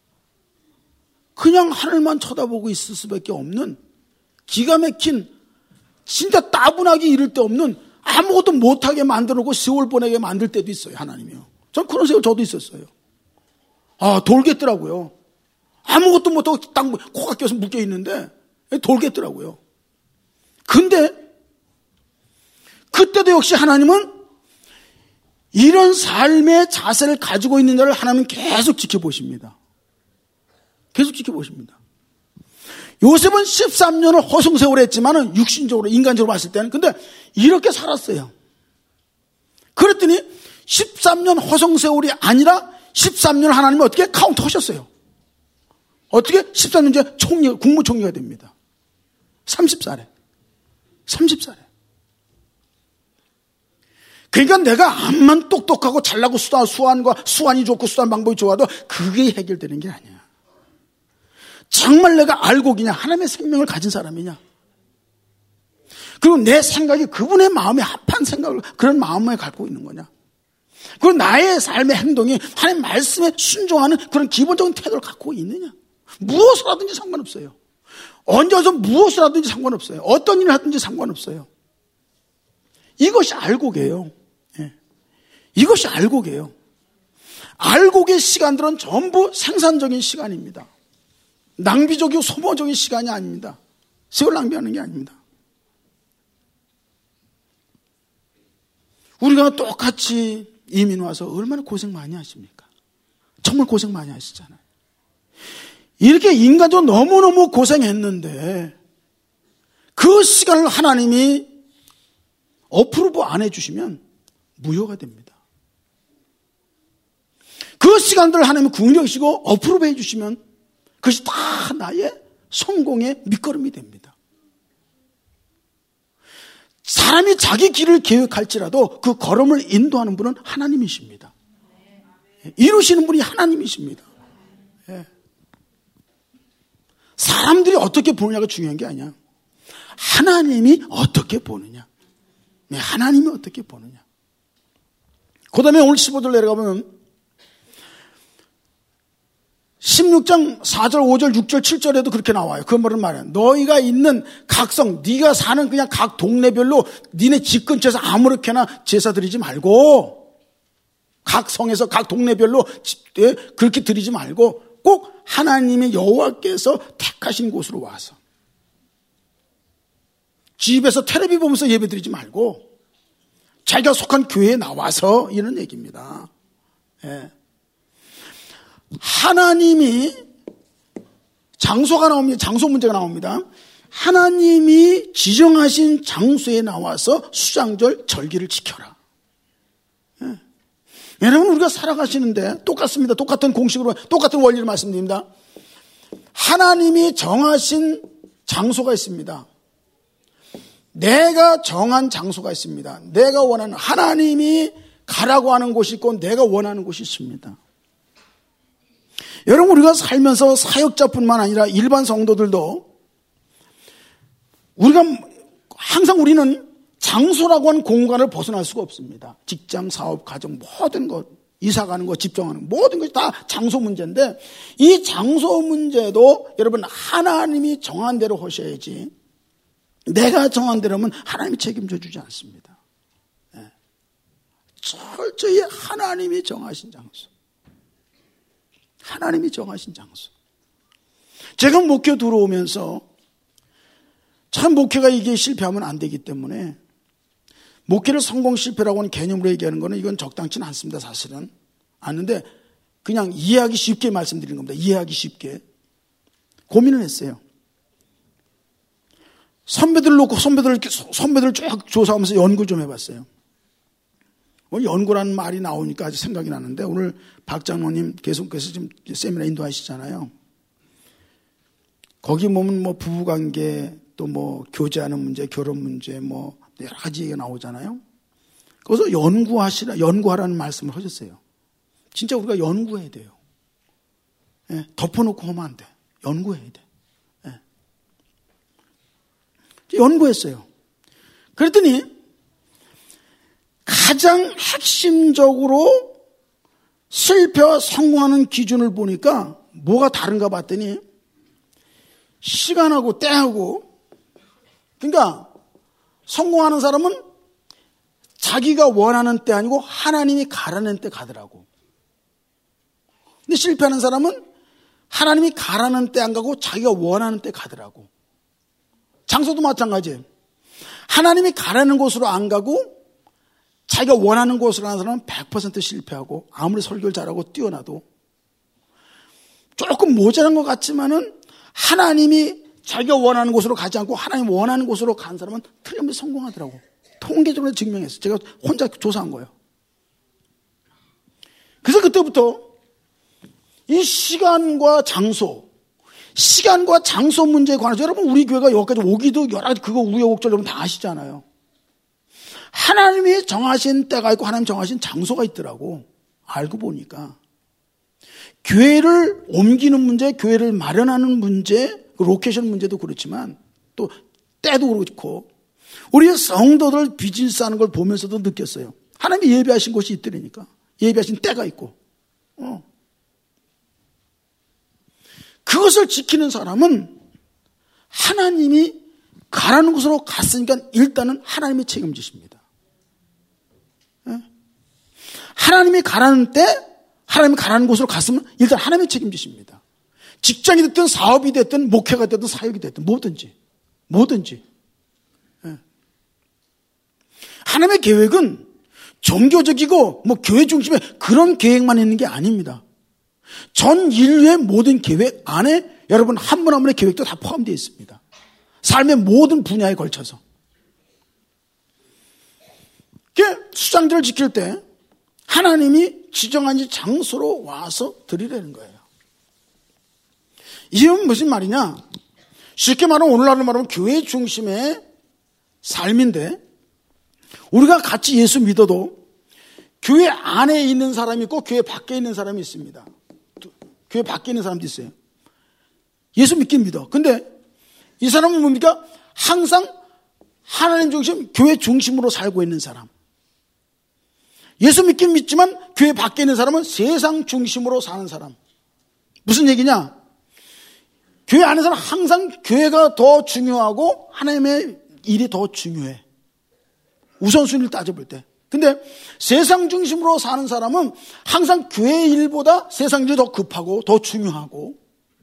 그냥 하늘만 쳐다보고 있을 수밖에 없는 기가 막힌, 진짜 따분하게 이를 데 없는, 아무것도 못하게 만들어놓고 세월 보내게 만들 때도 있어요. 하나님이요. 전 그런 세월 저도 있었어요. 돌겠더라고요. 아무것도 못하고 땅 코가 껴서 묶여있는데 돌겠더라고요. 근데 그때도 역시 하나님은 이런 삶의 자세를 가지고 있는 자를 하나님은 계속 지켜보십니다. 계속 지켜보십니다. 요셉은 13년을 허송세월을 했지만은 육신적으로, 인간적으로 봤을 때는 근데 이렇게 살았어요. 그랬더니 13년 허송세월이 아니라 13년 하나님이 어떻게 카운트 하셨어요. 어떻게? 13년째 국무총리가 됩니다. 30살에. 그러니까 내가 암만 똑똑하고 잘나고 수완이 좋고 수완 방법이 좋아도 그게 해결되는 게 아니야. 정말 내가 알고 그냥 하나님의 생명을 가진 사람이냐. 그리고 내 생각이 그분의 마음에 합한 생각을, 그런 마음을 갖고 있는 거냐. 그리고 나의 삶의 행동이 하나님 말씀에 순종하는 그런 기본적인 태도를 갖고 있느냐. 무엇을 하든지 상관없어요. 언제 어디서 무엇을 하든지 상관없어요. 어떤 일을 하든지 상관없어요. 이것이 알곡이에요. 이것이 알곡이에요. 알곡의 시간들은 전부 생산적인 시간입니다. 낭비적이고 소모적인 시간이 아닙니다. 세월 낭비하는 게 아닙니다. 우리가 똑같이 이민 와서 얼마나 고생 많이 하십니까? 정말 고생 많이 하시잖아요. 이렇게 인간적으로 너무너무 고생했는데 그 시간을 하나님이 어프로브 안 해주시면 무효가 됩니다. 그 시간들을 하나님이 긍정하시고 어프로브 해주시면 그것이 다 나의 성공의 밑거름이 됩니다. 사람이 자기 길을 계획할지라도 그 걸음을 인도하는 분은 하나님이십니다. 이루시는 분이 하나님이십니다. 사람들이 어떻게 보느냐가 중요한 게 아니야. 하나님이 어떻게 보느냐. 하나님이 어떻게 보느냐. 그 다음에 오늘 15절 내려가보면 16장 4절, 5절, 6절, 7절에도 그렇게 나와요. 그 말은 말이야. 너희가 있는 각성, 네가 사는 그냥 각 동네별로 니네 집 근처에서 아무렇게나 제사 드리지 말고, 각 성에서 각 동네별로 그렇게 드리지 말고 꼭 하나님의 여호와께서 택하신 곳으로 와서, 집에서 텔레비 보면서 예배 드리지 말고 자기가 속한 교회에 나와서, 이런 얘기입니다. 예. 하나님이, 장소가 나옵니다. 장소 문제가 나옵니다. 하나님이 지정하신 장소에 나와서 수장절 절기를 지켜라. 예. 여러분, 우리가 살아가시는데 똑같습니다. 똑같은 공식으로, 똑같은 원리를 말씀드립니다. 하나님이 정하신 장소가 있습니다. 내가 정한 장소가 있습니다. 내가 원하는, 하나님이 가라고 하는 곳이 있고 내가 원하는 곳이 있습니다. 여러분, 우리가 살면서 사역자뿐만 아니라 일반 성도들도 우리가 항상, 우리는 장소라고 하는 공간을 벗어날 수가 없습니다. 직장, 사업, 가정, 모든 것, 이사 가는 거, 집정하는 거, 모든 것이 다 장소 문제인데, 이 장소 문제도 여러분 하나님이 정한 대로 하셔야지, 내가 정한 대로 하면 하나님이 책임져 주지 않습니다. 네. 철저히 하나님이 정하신 장소. 하나님이 정하신 장소. 제가 목회 들어오면서 참 목회가 이게 실패하면 안 되기 때문에, 목회를 성공 실패라고 하는 개념으로 얘기하는 거는 이건 적당치는 않습니다. 사실은 않는데 그냥 이해하기 쉽게 말씀드리는 겁니다. 이해하기 쉽게 고민을 했어요. 선배들을 놓고 선배들을 쭉 조사하면서 연구 좀 해봤어요. 연구라는 말이 나오니까 아주 생각이 나는데, 오늘 박 장로님 계속해서 지금 세미나 인도하시잖아요. 거기 보면 뭐 부부관계, 또 뭐 교제하는 문제, 결혼 문제, 뭐 여러 가지 얘기가 나오잖아요. 거기서 연구하라는 말씀을 하셨어요. 진짜 우리가 연구해야 돼요. 예, 덮어놓고 하면 안 돼. 연구해야 돼. 예. 연구했어요. 그랬더니 가장 핵심적으로 실패와 성공하는 기준을 보니까 뭐가 다른가 봤더니, 시간하고 때하고, 그러니까 성공하는 사람은 자기가 원하는 때 아니고 하나님이 가라는 때 가더라고. 근데 실패하는 사람은 하나님이 가라는 때 안 가고 자기가 원하는 때 가더라고. 장소도 마찬가지예요. 하나님이 가라는 곳으로 안 가고 자기가 원하는 곳으로 가는 사람은 100% 실패하고, 아무리 설교를 잘하고 뛰어나도 조금 모자란 것 같지만은, 하나님이 자기가 원하는 곳으로 가지 않고 하나님 원하는 곳으로 간 사람은 틀림없이 성공하더라고. 통계적으로 증명했어요. 제가 혼자 조사한 거예요. 그래서 그때부터 이 시간과 장소 문제에 관해서, 여러분 우리 교회가 여기까지 오기도 여러 가지 그거 우여곡절 여러분 다 아시잖아요. 하나님이 정하신 때가 있고 하나님 정하신 장소가 있더라고. 알고 보니까 교회를 옮기는 문제, 교회를 마련하는 문제, 로케이션 문제도 그렇지만 또 때도 그렇고, 우리 성도들 비즈니스 하는 걸 보면서도 느꼈어요. 하나님이 예배하신 곳이 있더라니까. 예배하신 때가 있고. 그것을 지키는 사람은 하나님이 가라는 곳으로 갔으니까 일단은 하나님이 책임지십니다. 하나님이 가라는 때, 하나님이 가라는 곳으로 갔으면 일단 하나님이 책임지십니다. 직장이 됐든 사업이 됐든 목회가 됐든 사역이 됐든 뭐든지. 하나님의 계획은 종교적이고 뭐 교회 중심에 그런 계획만 있는 게 아닙니다. 전 인류의 모든 계획 안에 여러분 한 분 한 분의 계획도 다 포함되어 있습니다. 삶의 모든 분야에 걸쳐서. 수장들을 지킬 때 하나님이 지정한 장소로 와서 드리라는 거예요. 이게 무슨 말이냐? 쉽게 말하면 오늘날로 말하면 교회 중심의 삶인데, 우리가 같이 예수 믿어도 교회 안에 있는 사람이 있고 교회 밖에 있는 사람이 있습니다. 교회 밖에 있는 사람도 있어요. 예수 믿긴 믿어. 근데 이 사람은 뭡니까? 항상 하나님 중심, 교회 중심으로 살고 있는 사람. 예수 믿긴 믿지만 교회 밖에 있는 사람은 세상 중심으로 사는 사람. 무슨 얘기냐? 교회 안에서는 항상 교회가 더 중요하고 하나님의 일이 더 중요해. 우선순위를 따져볼 때. 근데 세상 중심으로 사는 사람은 항상 교회 일보다 세상 일이 더 급하고 더 중요하고,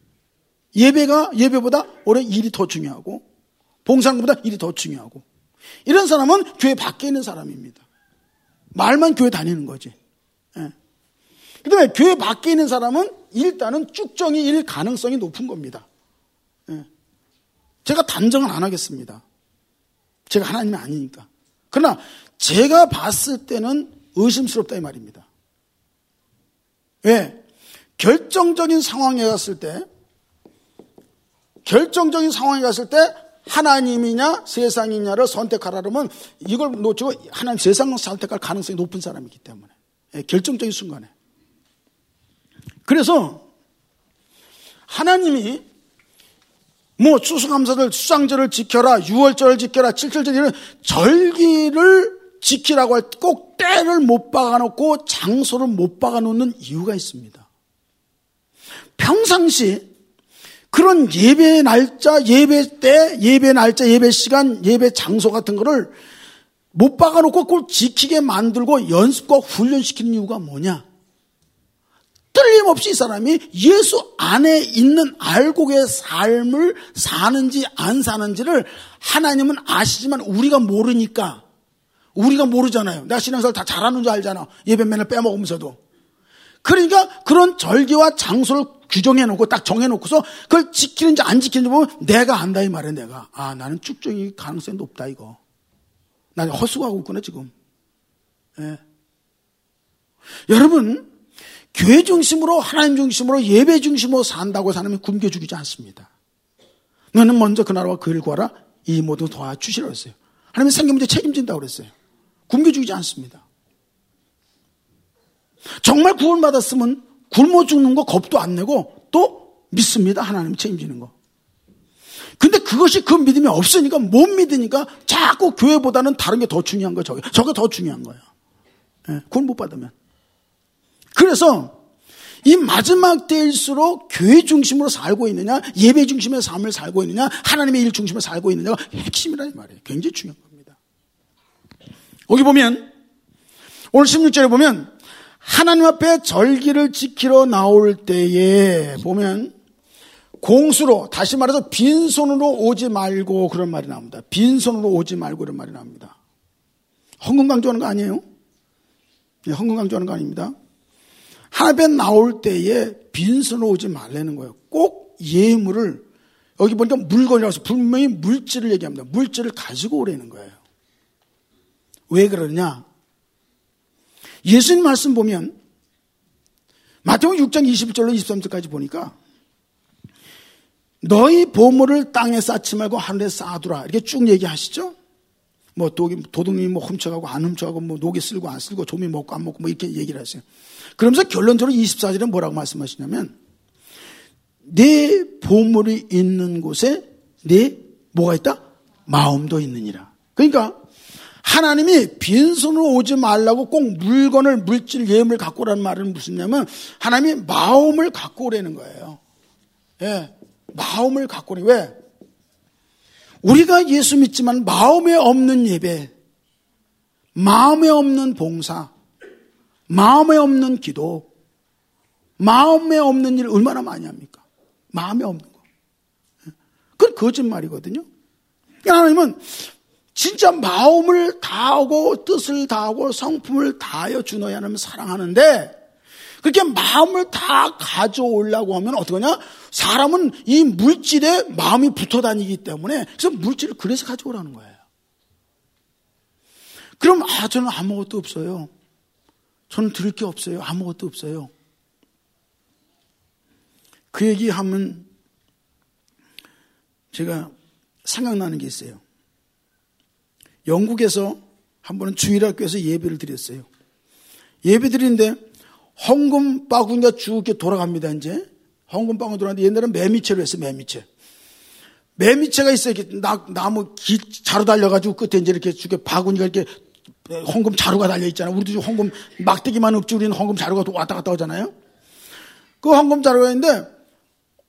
예배보다 오히려 일이 더 중요하고, 봉사보다 일이 더 중요하고, 이런 사람은 교회 밖에 있는 사람입니다. 말만 교회 다니는 거지. 예. 그다음에 교회 밖에 있는 사람은 일단은 쭉정이 일 가능성이 높은 겁니다. 예. 제가 단정은 안 하겠습니다. 제가 하나님이 아니니까. 그러나 제가 봤을 때는 의심스럽다 이 말입니다. 왜? 결정적인 상황에 갔을 때 하나님이냐 세상이냐를 선택하라 그러면 이걸 놓치고 하나님 세상을 선택할 가능성이 높은 사람이기 때문에, 결정적인 순간에. 그래서 하나님이 추수감사절, 수장절을 지켜라, 6월절을 지켜라, 7절절 이런 절기를 지키라고 할 때 꼭 때를 못 박아놓고 장소를 못 박아놓는 이유가 있습니다. 평상시 그런 예배 날짜, 예배 때, 예배 날짜, 예배 시간, 예배 장소 같은 거를 못 박아놓고 꼭 지키게 만들고 연습과 훈련시키는 이유가 뭐냐? 틀림없이 이 사람이 예수 안에 있는 알곡의 삶을 사는지 안 사는지를 하나님은 아시지만 우리가 모르니까, 우리가 모르잖아요. 내가 신앙생활 다 잘하는 줄 알잖아. 예배 맨날 빼먹으면서도. 그러니까 그런 절기와 장소를 규정해놓고 딱 정해놓고서 그걸 지키는지 안 지키는지 보면 내가 안다 이 말이야. 내가 나는 쭉정이 가능성이 높다 이거. 나는 헛수고하고 있구나 지금. 예. 여러분, 교회 중심으로, 하나님 중심으로, 예배 중심으로 산다고 해서 하나님이 굶겨 죽이지 않습니다. 너는 먼저 그 나라와 그 일 구하라, 이 모두 도와주시라고 했어요. 하나님이 생계 문제 책임진다고 그랬어요. 굶겨 죽이지 않습니다. 정말 구원 받았으면 굶어 죽는 거 겁도 안 내고 또 믿습니다. 하나님 책임지는 거. 근데 그것이 그 믿음이 없으니까, 못 믿으니까 자꾸 교회보다는 다른 게 더 중요한 거예요. 저게 더 중요한 거예요. 예, 구원 못 받으면. 그래서 이 마지막 때일수록 교회 중심으로 살고 있느냐, 예배 중심의 삶을 살고 있느냐, 하나님의 일 중심으로 살고 있느냐가 핵심이라는 말이에요. 굉장히 중요한 겁니다. 거기 보면 오늘 16절에 보면 하나님 앞에 절기를 지키러 나올 때에 보면 공수로, 다시 말해서 빈손으로 오지 말고 그런 말이 나옵니다. 빈손으로 오지 말고 그런 말이 나옵니다. 헌금 강조하는 거 아니에요? 네, 헌금 강조하는 거 아닙니다. 하나님 앞에 나올 때에 빈손으로 오지 말라는 거예요. 꼭 예물을, 여기 보니까 물건이라서 분명히 물질을 얘기합니다. 물질을 가지고 오라는 거예요. 왜 그러냐? 예수님 말씀 보면 마태복음 6장 21절로 23절까지 보니까 너희 보물을 땅에 쌓지 말고 하늘에 쌓아두라 이렇게 쭉 얘기하시죠. 도둑님이 훔쳐가고 안 훔쳐가고 녹이 쓸고 안 쓸고 조미 먹고 안 먹고 이렇게 얘기를 하세요. 그러면서 결론적으로 24절에 뭐라고 말씀하시냐면 내 보물이 있는 곳에 내 뭐가 있다? 마음도 있느니라. 그러니까 하나님이 빈손으로 오지 말라고 꼭 물건을, 물질, 예물을 갖고 오라는 말은 무슨냐면 하나님이 마음을 갖고 오라는 거예요. 예, 마음을 갖고 오라는. 왜? 우리가 예수 믿지만 마음에 없는 예배, 마음에 없는 봉사, 마음에 없는 기도, 마음에 없는 일 얼마나 많이 합니까? 마음에 없는 거. 그건 거짓말이거든요. 하나님은 진짜 마음을 다하고 뜻을 다하고 성품을 다하여 주너야 하나님 사랑하는데, 그렇게 마음을 다 가져오려고 하면 어떡하냐? 사람은 이 물질에 마음이 붙어 다니기 때문에, 그래서 물질을 그래서 가져오라는 거예요. 그럼 저는 아무것도 없어요. 저는 드릴 게 없어요. 아무것도 없어요. 그 얘기하면 제가 생각나는 게 있어요. 영국에서 한 번은 주일학교에서 예배를 드렸어요. 예배 드리는데 헌금 바구니가 쭉 이렇게 돌아갑니다. 이제 헌금 바구니 돌아가는데 옛날에는 매미채로 했어요. 매미채가 있어요. 이렇게 나무 자루 달려가지고 끝에 이제 이렇게 바구니가 이렇게 헌금 자루가 달려 있잖아요. 우리도 헌금 막대기만 없지 우리는 헌금 자루가 왔다 갔다 하잖아요. 그 헌금 자루가 있는데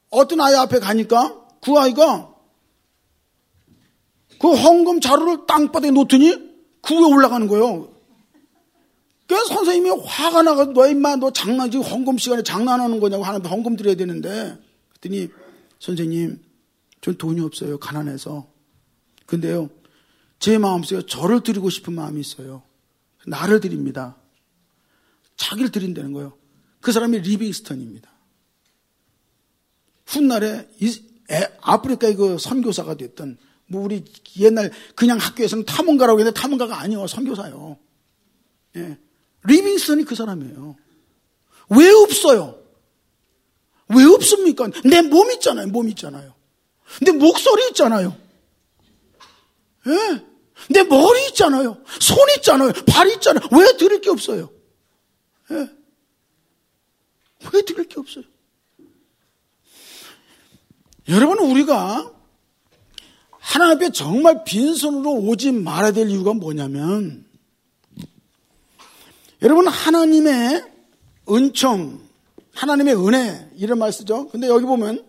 어떤 아이 앞에 가니까 그 아이가 그 헌금 자루를 땅바닥에 놓더니 그 위에 올라가는 거예요. 그래서 선생님이 화가 나가지고 너 임마 너 지금 헌금 시간에 장난하는 거냐고 하는데 헌금 드려야 되는데 그랬더니 선생님 전 돈이 없어요. 가난해서. 근데요 제 마음속에 저를 드리고 싶은 마음이 있어요. 나를 드립니다. 자기를 드린다는 거예요. 그 사람이 리빙스턴입니다. 훗날에 아프리카의 그 선교사가 됐던 뭐 우리 옛날 그냥 학교에서는 탐험가라고 했는데 탐험가가 아니에요. 선교사요. 예. 리빙스턴이 그 사람이에요. 왜 없어요? 왜 없습니까? 내 몸 있잖아요. 몸 있잖아요. 내 목소리 있잖아요. 예. 내 머리 있잖아요. 손 있잖아요. 발 있잖아요. 왜 드릴 게 없어요? 예. 왜 드릴 게 없어요? 여러분 우리가 하나님 앞에 정말 빈손으로 오지 말아야 될 이유가 뭐냐면 여러분 하나님의 은총, 하나님의 은혜 이런 말 쓰죠. 근데 여기 보면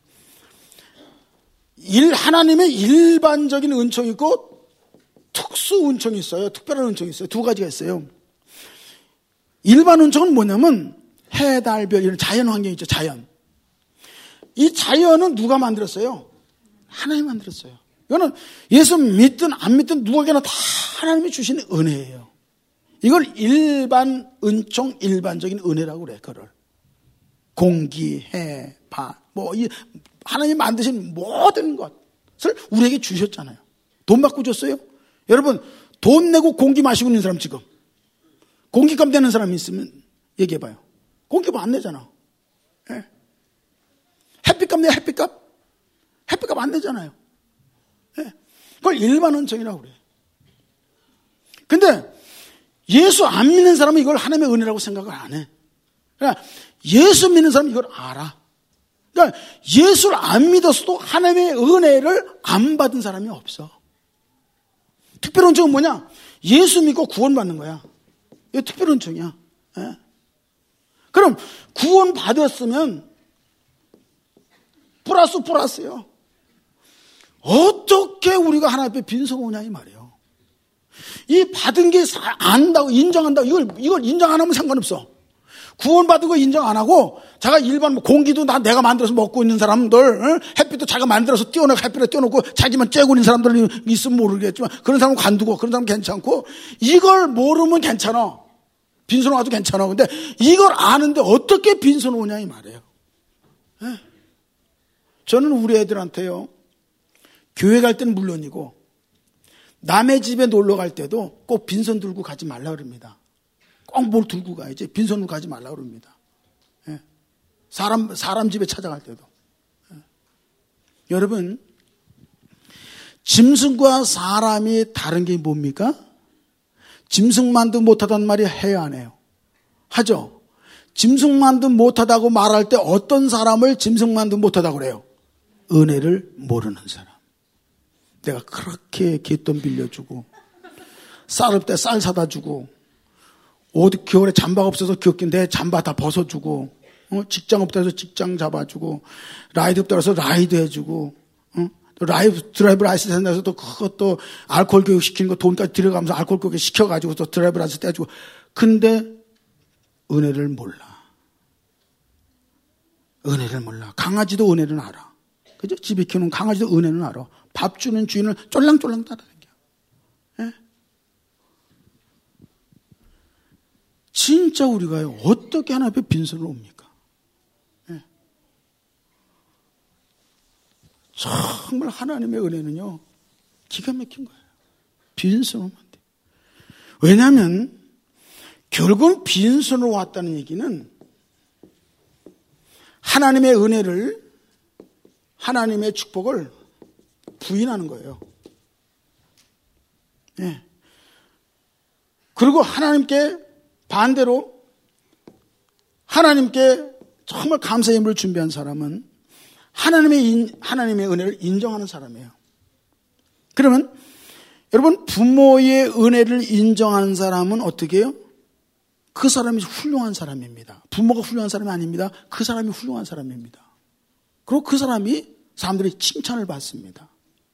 하나님의 일반적인 은총이 있고 특수 은총이 있어요. 특별한 은총이 있어요. 두 가지가 있어요. 일반 은총은 뭐냐면 해, 달, 별 이런 자연 환경이 있죠. 자연. 이 자연은 누가 만들었어요? 하나님이 만들었어요. 이거는 예수 믿든 안 믿든 누구에게나 다 하나님이 주신 은혜예요. 이걸 일반 은총, 일반적인 은혜라고 그래. 그걸 공기, 해, 바, 하나님이 만드신 모든 것을 우리에게 주셨잖아요. 돈 받고 줬어요? 여러분 돈 내고 공기 마시고 있는 사람 지금 공기값 내는 사람이 있으면 얘기해봐요. 공기값 안 내잖아. 예. 햇빛값 내요. 햇빛값 안 내잖아요. 예. 그걸 일반 은총이라고 그래요. 근데 예수 안 믿는 사람은 이걸 하나님의 은혜라고 생각을 안 해. 그러니까 예수 믿는 사람은 이걸 알아. 그러니까 예수를 안 믿었어도 하나님의 은혜를 안 받은 사람이 없어. 특별 은총은 뭐냐? 예수 믿고 구원받는 거야. 이게 특별 은총이야. 예. 그럼 구원 받았으면 플러스요. 어떻게 우리가 하나님 앞에 빈손 오냐 이 말이에요. 이 받은 게 안다고 인정한다고 이걸 인정 안 하면 상관없어. 구원받은 거 인정 안 하고 자가 일반 공기도 내가 만들어서 먹고 있는 사람들, 햇빛도 자기가 만들어서 띄워놓고 햇빛에 띄워놓고 자기만 쬐고 있는 사람들 있으면 모르겠지만 그런 사람은 관두고 그런 사람은 괜찮고 이걸 모르면 괜찮아. 빈손 와도 괜찮아. 근데 이걸 아는데 어떻게 빈손 오냐 이 말이에요. 네. 저는 우리 애들한테요. 교회 갈 때는 물론이고 남의 집에 놀러 갈 때도 꼭 빈손 들고 가지 말라 그럽니다. 꼭 뭘 들고 가야지 빈손으로 가지 말라 그럽니다. 예. 사람 집에 찾아갈 때도. 예. 여러분 짐승과 사람이 다른 게 뭡니까? 짐승만도 못하다는 말이 해요 안 해요? 하죠. 짐승만도 못하다고 말할 때 어떤 사람을 짐승만도 못하다고 그래요? 은혜를 모르는 사람. 내가 그렇게 갯돈 빌려주고 쌀 없을 때 쌀 사다 주고 옷 겨울에 잠바가 없어서 귀엽긴 내 잠바 다 벗어주고 직장 없다 해서 직장 잡아주고 라이드 없다 해서 라이드 해주고 또 드라이브 라이센스 한다 해서 또 그것도 알코올 교육 시키는 거 돈까지 들여가면서 알코올 교육 시켜가지고 또 드라이브 라이센스 떼주고 근데 은혜를 몰라. 은혜를 몰라. 강아지도 은혜는 알아. 그죠? 집에 키우는 강아지도 은혜는 알아. 밥 주는 주인을 쫄랑쫄랑 따라다녀. 예? 진짜 우리가요, 어떻게 하나님 앞에 빈손으로 옵니까? 예? 정말 하나님의 은혜는요, 기가 막힌 거예요. 빈손으로 오면 안 돼. 왜냐하면, 결국은 빈손으로 왔다는 얘기는 하나님의 은혜를, 하나님의 축복을 부인하는 거예요. 예. 그리고 하나님께 반대로 하나님께 정말 감사의 예물을 준비한 사람은 하나님의 은혜를 인정하는 사람이에요. 그러면 여러분 부모의 은혜를 인정하는 사람은 어떻게 해요? 그 사람이 훌륭한 사람입니다. 부모가 훌륭한 사람이 아닙니다. 그 사람이 훌륭한 사람입니다. 그리고 그 사람들이 칭찬을 받습니다.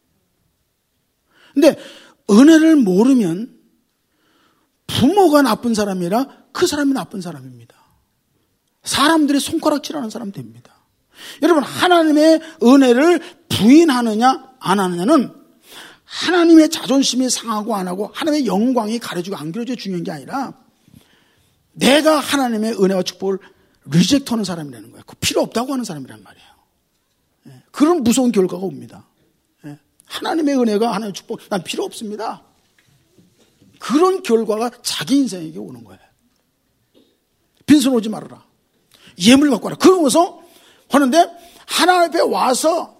근데 은혜를 모르면 부모가 나쁜 사람이라 그 사람이 나쁜 사람입니다. 사람들이 손가락질하는 사람 됩니다. 여러분, 하나님의 은혜를 부인하느냐 안 하느냐는 하나님의 자존심이 상하고 안 하고 하나님의 영광이 가려지고 안 가려져 중요한 게 아니라 내가 하나님의 은혜와 축복을 리젝트하는 사람이라는 거예요. 그 필요 없다고 하는 사람이란 말이에요. 그런 무서운 결과가 옵니다. 하나님의 은혜가 하나님의 축복 난 필요 없습니다. 그런 결과가 자기 인생에게 오는 거예요. 빈손 오지 말아라. 예물 갖고 와라. 그러면서 하는데 하나님 앞에 와서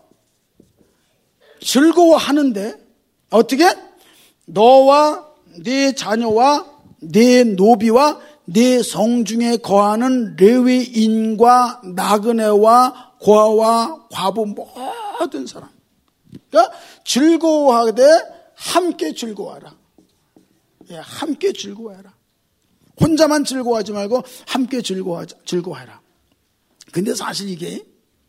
즐거워하는데 어떻게? 너와 네 자녀와 네 노비와 네 성중에 거하는 레위인과 나그네와 고아와 과부 모든 사람. 그러니까 즐거워하되 함께 즐거워하라. 함께 즐거워해라. 혼자만 즐거워하지 말고 함께 즐거워해라. 근데 사실 이게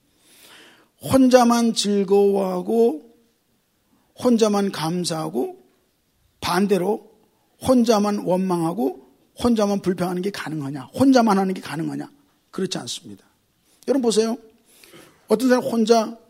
혼자만 즐거워하고 혼자만 감사하고 반대로 혼자만 원망하고 혼자만 불평하는 게 가능하냐? 혼자만 하는 게 가능하냐? 그렇지 않습니다. 여러분 보세요. 어떤 사람 혼자 막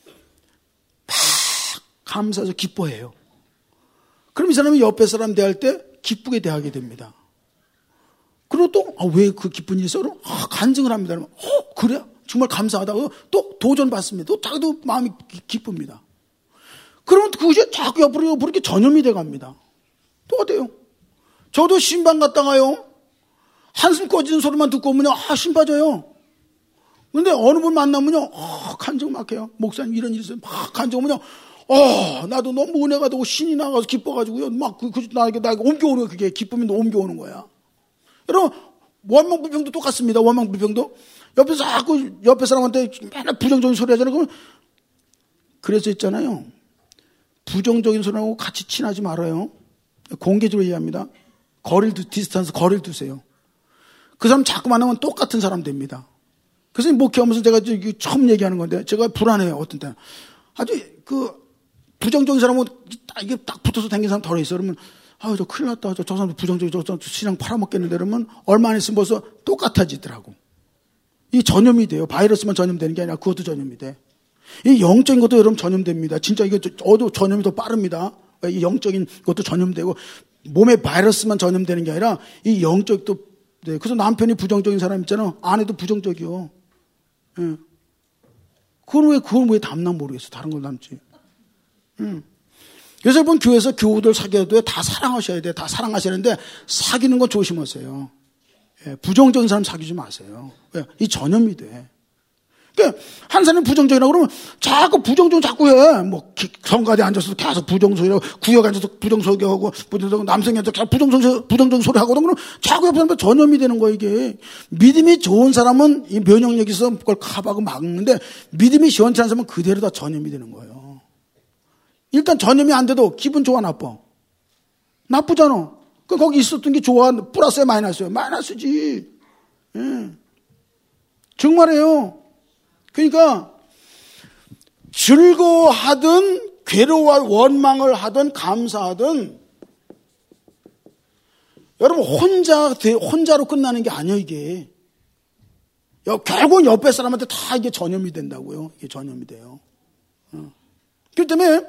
감사해서 기뻐해요. 그럼 이 사람이 옆에 사람 대할 때 기쁘게 대하게 됩니다. 그리고 또 왜 그 기쁜 일이 있어? 간증을 합니다. 그래? 정말 감사하다고 또 도전받습니다. 또 자기도 마음이 기쁩니다. 그러면 그것이 자꾸 옆으로 이렇게 전염이 돼갑니다. 또 어때요? 저도 신방 갔다가요. 한숨 꺼지는 소리만 듣고 오면요. 심 빠져요. 근데 어느 분 만나면요. 간증 막 해요. 목사님 이런 일이 있어요. 막 간증 오면요. 나도 너무 은혜가 되고 신이 나가서 기뻐가지고요. 막 나에게 옮겨오는 거야. 그게 기쁨이 옮겨오는 거야. 여러분, 원망불평도 똑같습니다. 원망불평도. 옆에서 자꾸 옆에 사람한테 맨날 부정적인 소리 하잖아요. 그러면 그래서 있잖아요. 부정적인 소리하고 같이 친하지 말아요. 공개적으로 얘기합니다. 디스턴스 거리를 두세요. 그 사람 자꾸 만나면 똑같은 사람 됩니다. 그래서 목회하면서 제가 처음 얘기하는 건데 제가 불안해요. 어떤 때는. 아주 부정적인 사람은 이게 딱 붙어서 다니는 사람 덜어 있어. 그러면 저 큰일 났다. 저 사람 부정적인 저 신앙 팔아먹겠는데 그러면 얼마 안 있으면 벌써 똑같아지더라고. 이 전염이 돼요. 바이러스만 전염되는 게 아니라 그것도 전염이 돼. 이 영적인 것도 여러분 전염됩니다. 진짜 이게 전염이 더 빠릅니다. 이 영적인 것도 전염되고 몸에 바이러스만 전염되는 게 아니라 이 영적도 네. 그래서 남편이 부정적인 사람 있잖아. 아내도 부정적이요. 예. 그건 왜 담나 모르겠어. 다른 걸 담지. 그래서 여러분 교회에서 교우들 사귀어도 다 사랑하셔야 돼. 다 사랑하셔야 되는데 사귀는 거 조심하세요. 예. 부정적인 사람 사귀지 마세요. 예. 이 전염이 돼. 그러니까 한 사람이 부정적이라고 그러면 자꾸 부정적 자꾸 해. 뭐 성가대 앉아서 계속 부정소리하고 구역에 앉아서 부정소리하고 남성이 앉아서 계속 부정적 소리 하고 그러면 자꾸 옆에 사람들 전염이 되는 거야 이게. 믿음이 좋은 사람은 이 면역력이 있어서 그걸 커버하고 막는데 믿음이 시원찮은 사람은 그대로 다 전염이 되는 거예요. 일단 전염이 안 돼도 기분 좋아 나빠? 나쁘잖아. 거기 있었던 게 좋아? 플러스야 마이너스야? 마이너스지. 예. 정말이에요. 그러니까 즐거워하든 괴로워 원망을 하든 감사하든 여러분 혼자로 끝나는 게 아니에요 이게. 결국은 옆에 사람한테 다 이게 전염이 된다고요. 이게 전염이 돼요. 그렇기 때문에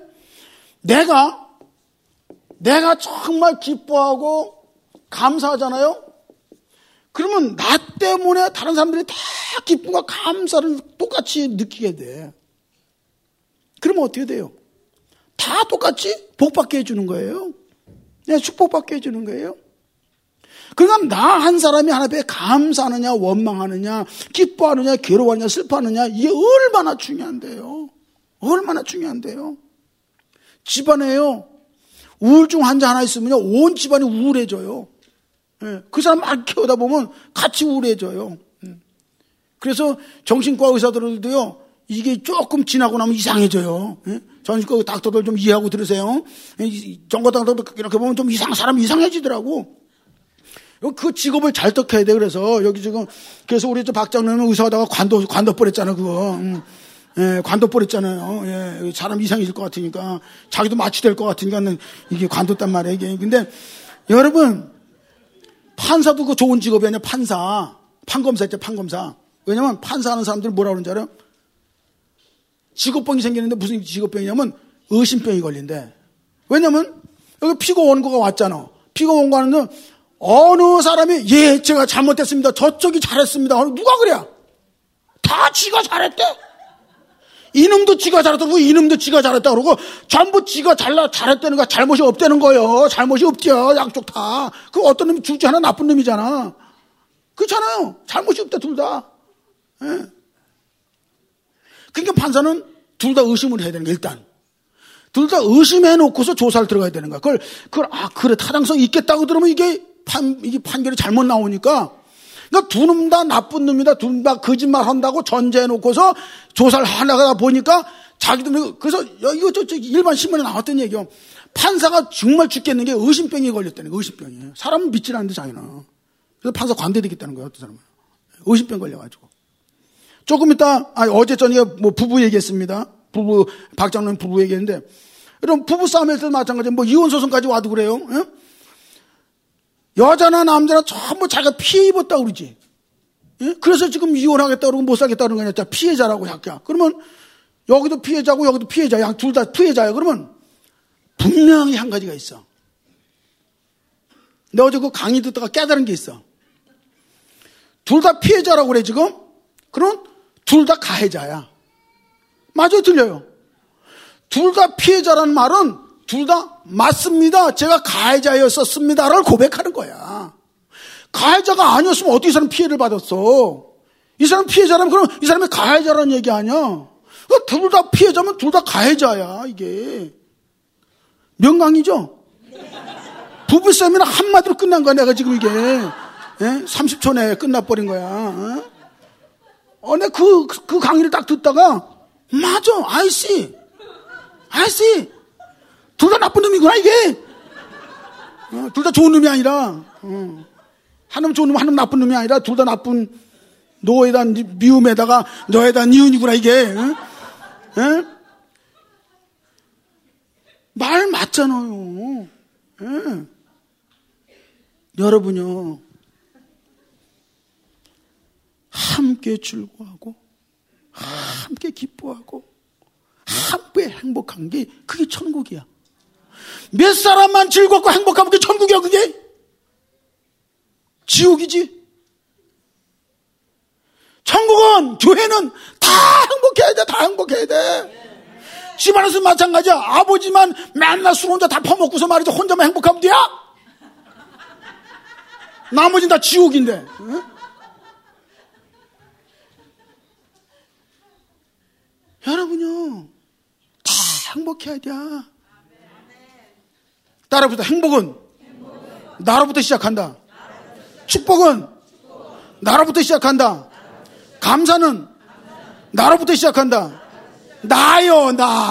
내가 정말 기뻐하고 감사하잖아요. 그러면 나 때문에 다른 사람들이 다 기쁨과 감사를 똑같이 느끼게 돼. 그러면 어떻게 돼요? 다 똑같이 복받게 해주는 거예요. 그냥 축복받게 해주는 거예요. 그러니까 나 한 사람이 하나님께 감사하느냐 원망하느냐 기뻐하느냐 괴로워하느냐 슬퍼하느냐 이게 얼마나 중요한데요. 얼마나 중요한데요. 집안에요. 우울증 환자 하나 있으면요 온 집안이 우울해져요. 예, 그 사람 막 키우다 보면 같이 우울해져요. 그래서 정신과 의사들도요, 이게 조금 지나고 나면 이상해져요. 예? 정신과 닥터들 좀 이해하고 들으세요. 정과 닥터들 이렇게 보면 좀 사람 이상해지더라고. 그 직업을 잘 떡해야 돼. 그래서 여기 지금, 그래서 우리 박장로는 의사하다가 관둬버렸잖아, 그거. 관도 버렸잖아요. 예, 사람 이상해질 것 같으니까, 자기도 마취될 것 같으니까, 이게 관뒀단 말이에요, 이게. 근데, 여러분, 판사도 그 좋은 직업이 아니라 판검사 있죠, 판검사. 왜냐면, 판사하는 사람들이 뭐라 그러는지 알아요? 직업병이 생기는데 무슨 직업병이냐면, 의심병이 걸린대. 왜냐면, 여기 피고 원고가 왔잖아. 피고 원고하는데, 어느 사람이, 예, 제가 잘못했습니다. 저쪽이 잘했습니다. 누가 그래? 다 지가 잘했대. 이놈도 지가 잘했다고, 이놈도 지가 잘했다 그러고, 전부 지가 잘했다는 거 잘못이 없다는 거예요. 잘못이 없죠. 양쪽 다. 그 어떤 놈이 둘 중 하나 나쁜 놈이잖아. 그렇잖아요. 잘못이 없다, 둘 다. 예. 그러니까 판사는 둘 다 의심을 해야 되는 거야, 일단. 둘 다 의심해 놓고서 조사를 들어가야 되는 거야. 그래, 타당성 있겠다고 들으면 이게 판결이 잘못 나오니까, 그러니까 두 놈 다 나쁜 놈이다, 둘 다 거짓말 한다고 전제해 놓고서 조사를 하다가 보니까 자기도, 그래서 이거 일반 신문에 나왔던 얘기요. 판사가 정말 죽겠는 게 의심병이 걸렸다는 거예요, 의심병이. 사람은 믿질 않는데 자기는. 그래서 판사 관대되겠다는 거예요, 어떤 사람은. 의심병 걸려가지고. 조금 이따, 어제 저녁에 부부 얘기했습니다. 박장로님 부부 얘기했는데, 그럼 부부 싸움에서 마찬가지로 이혼소송까지 와도 그래요. 예? 여자나 남자나 전부 자기가 피해 입었다고 그러지. 예? 그래서 지금 이혼하겠다고 그러고 못 살겠다고 그러는 거냐. 피해자라고 약간. 그러면 여기도 피해자고 여기도 피해자야. 둘 다 피해자야. 그러면 분명히 한 가지가 있어. 내가 어제 그 강의 듣다가 깨달은 게 있어. 둘 다 피해자라고 그래 지금. 그럼 둘 다 가해자야. 맞아요, 틀려요. 둘 다 피해자라는 말은 둘 다 맞습니다. 제가 가해자였었습니다를 고백하는 거야. 가해자가 아니었으면 어떻게 이 사람 피해를 받았어? 이 사람 피해자라면 그럼 이 사람이 가해자라는 얘기 아니야? 둘 다 피해자면 둘 다 가해자야, 이게. 명강이죠? 부부싸움이나 한마디로 끝난 거야, 내가 지금 이게. 예? 30초 내에 끝나버린 거야. 내가 그 강의를 딱 듣다가, 맞아, 아이씨. 둘 다 나쁜 놈이구나, 이게. 둘 다 좋은 놈이 아니라, 한 놈 좋은 놈, 한 놈 나쁜 놈이 아니라, 둘 다 나쁜, 노에 대한 미움에다가, 너에 대한 이윤이구나, 이게. 말 맞잖아요. 여러분요, 함께 즐거워하고, 함께 기뻐하고, 함께 행복한 게, 그게 천국이야. 몇 사람만 즐겁고 행복하면 그게 천국이야, 그게? 지옥이지. 천국은, 교회는 다 행복해야 돼, 다 행복해야 돼. 집안에서 마찬가지야. 아버지만 맨날 술 혼자 다 퍼먹고서 말이죠. 혼자만 행복하면 돼야? 나머지는 다 지옥인데. 응? 여러분요, 다 행복해야 돼. 따라붙어. 행복은 나로부터 시작한다. 축복은 나로부터 시작한다. 감사는 나로부터 시작한다. 나요.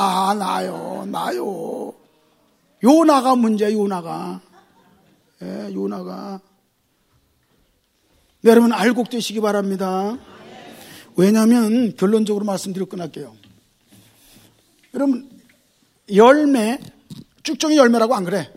요나가 문제야, 요나가. 예, 요나가. 네, 여러분 알곡 되시기 바랍니다. 왜냐하면 결론적으로 말씀드리고 끝날게요. 여러분, 열매, 쭉종이 열매라고 안 그래?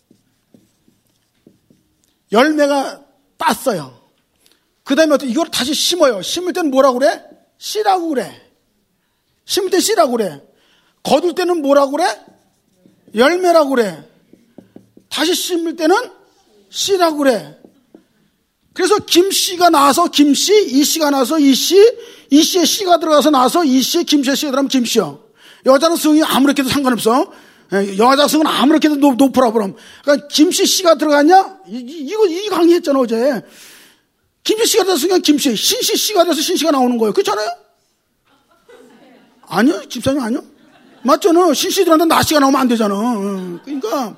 열매가 땄어요. 그 다음에 이걸 다시 심어요. 심을 때는 뭐라고 그래? 씨라고 그래. 심을 때 씨라고 그래. 거둘 때는 뭐라고 그래? 열매라고 그래. 다시 심을 때는 씨라고 그래. 그래서 김씨가 나와서 김씨, 이씨가 나와서 이씨, 이씨의 씨가 들어가서 나와서 이씨, 김씨의 씨가 들어가면 김씨요. 여자는 성이 아무렇게 해도 상관없어. 여자 성은 아무렇게 해도 높으라 그럼. 그러니까 김씨 씨가 들어갔냐? 이 강의했잖아 어제. 김씨 씨가 들어가서 김씨, 신씨 씨가 들어가서 신씨가 나오는 거예요. 그렇잖아요? 아니요, 집사님 아니요. 맞잖아. 신씨 들어갔는데 나씨가 나오면 안 되잖아. 그러니까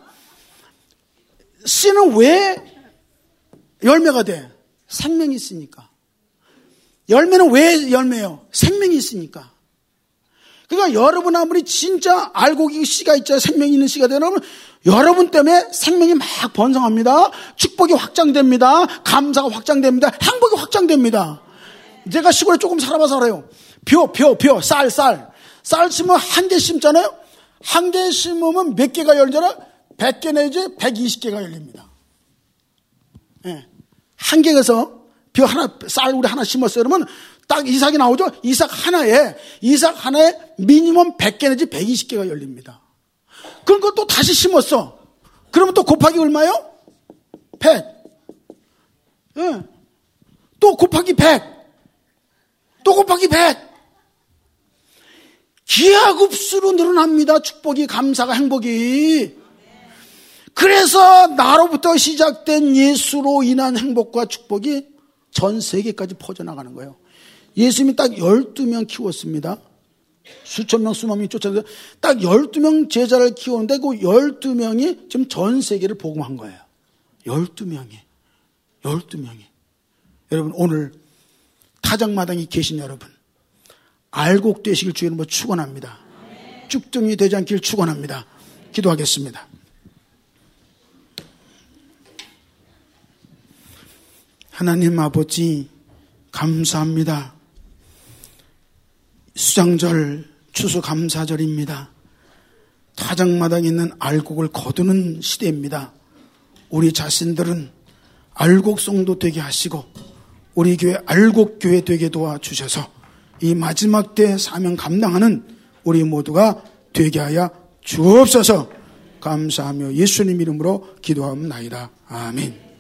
씨는 왜 열매가 돼? 생명이 있으니까. 열매는 왜 열매예요? 생명이 있으니까. 그러니까 여러분 아무리 진짜 알곡이 씨가 있잖아요. 생명이 있는 씨가 되면 여러분 때문에 생명이 막 번성합니다. 축복이 확장됩니다. 감사가 확장됩니다. 행복이 확장됩니다. 제가 시골에 조금 살아봐서 알아요. 벼, 쌀 심으면 한 개 심잖아요? 한 개 심으면 몇 개가 열잖아? 100개 내지 120개가 열립니다. 예. 한 개에서 벼 하나, 쌀 우리 하나 심었어요. 그러면 딱 이삭이 나오죠? 이삭 하나에 미니멈 100개 내지 120개가 열립니다. 그런 거 또 다시 심었어. 그러면 또 곱하기 얼마요? 100. 예. 또 곱하기 100. 또 곱하기 100. 기하급수로 늘어납니다. 축복이, 감사가, 행복이. 그래서 나로부터 시작된 예수로 인한 행복과 축복이 전 세계까지 퍼져나가는 거예요. 예수님이 딱 12명 키웠습니다. 수천 명, 수만 명이 쫓아서 딱 12명 제자를 키우는데 그 12명이 지금 전 세계를 복음한 거예요. 12명이. 여러분, 오늘 타작마당에 계신 여러분, 알곡 되시길 주의 이름으로 축원합니다. 쭉둥이 되지 않길 축원합니다. 기도하겠습니다. 하나님 아버지, 감사합니다. 수장절, 추수감사절입니다. 타작마당에 있는 알곡을 거두는 시대입니다. 우리 자신들은 알곡성도 되게 하시고 우리 교회 알곡교회 되게 도와주셔서 이 마지막 때 사명 감당하는 우리 모두가 되게 하여 주옵소서. 감사하며 예수님 이름으로 기도하옵나이다. 아멘.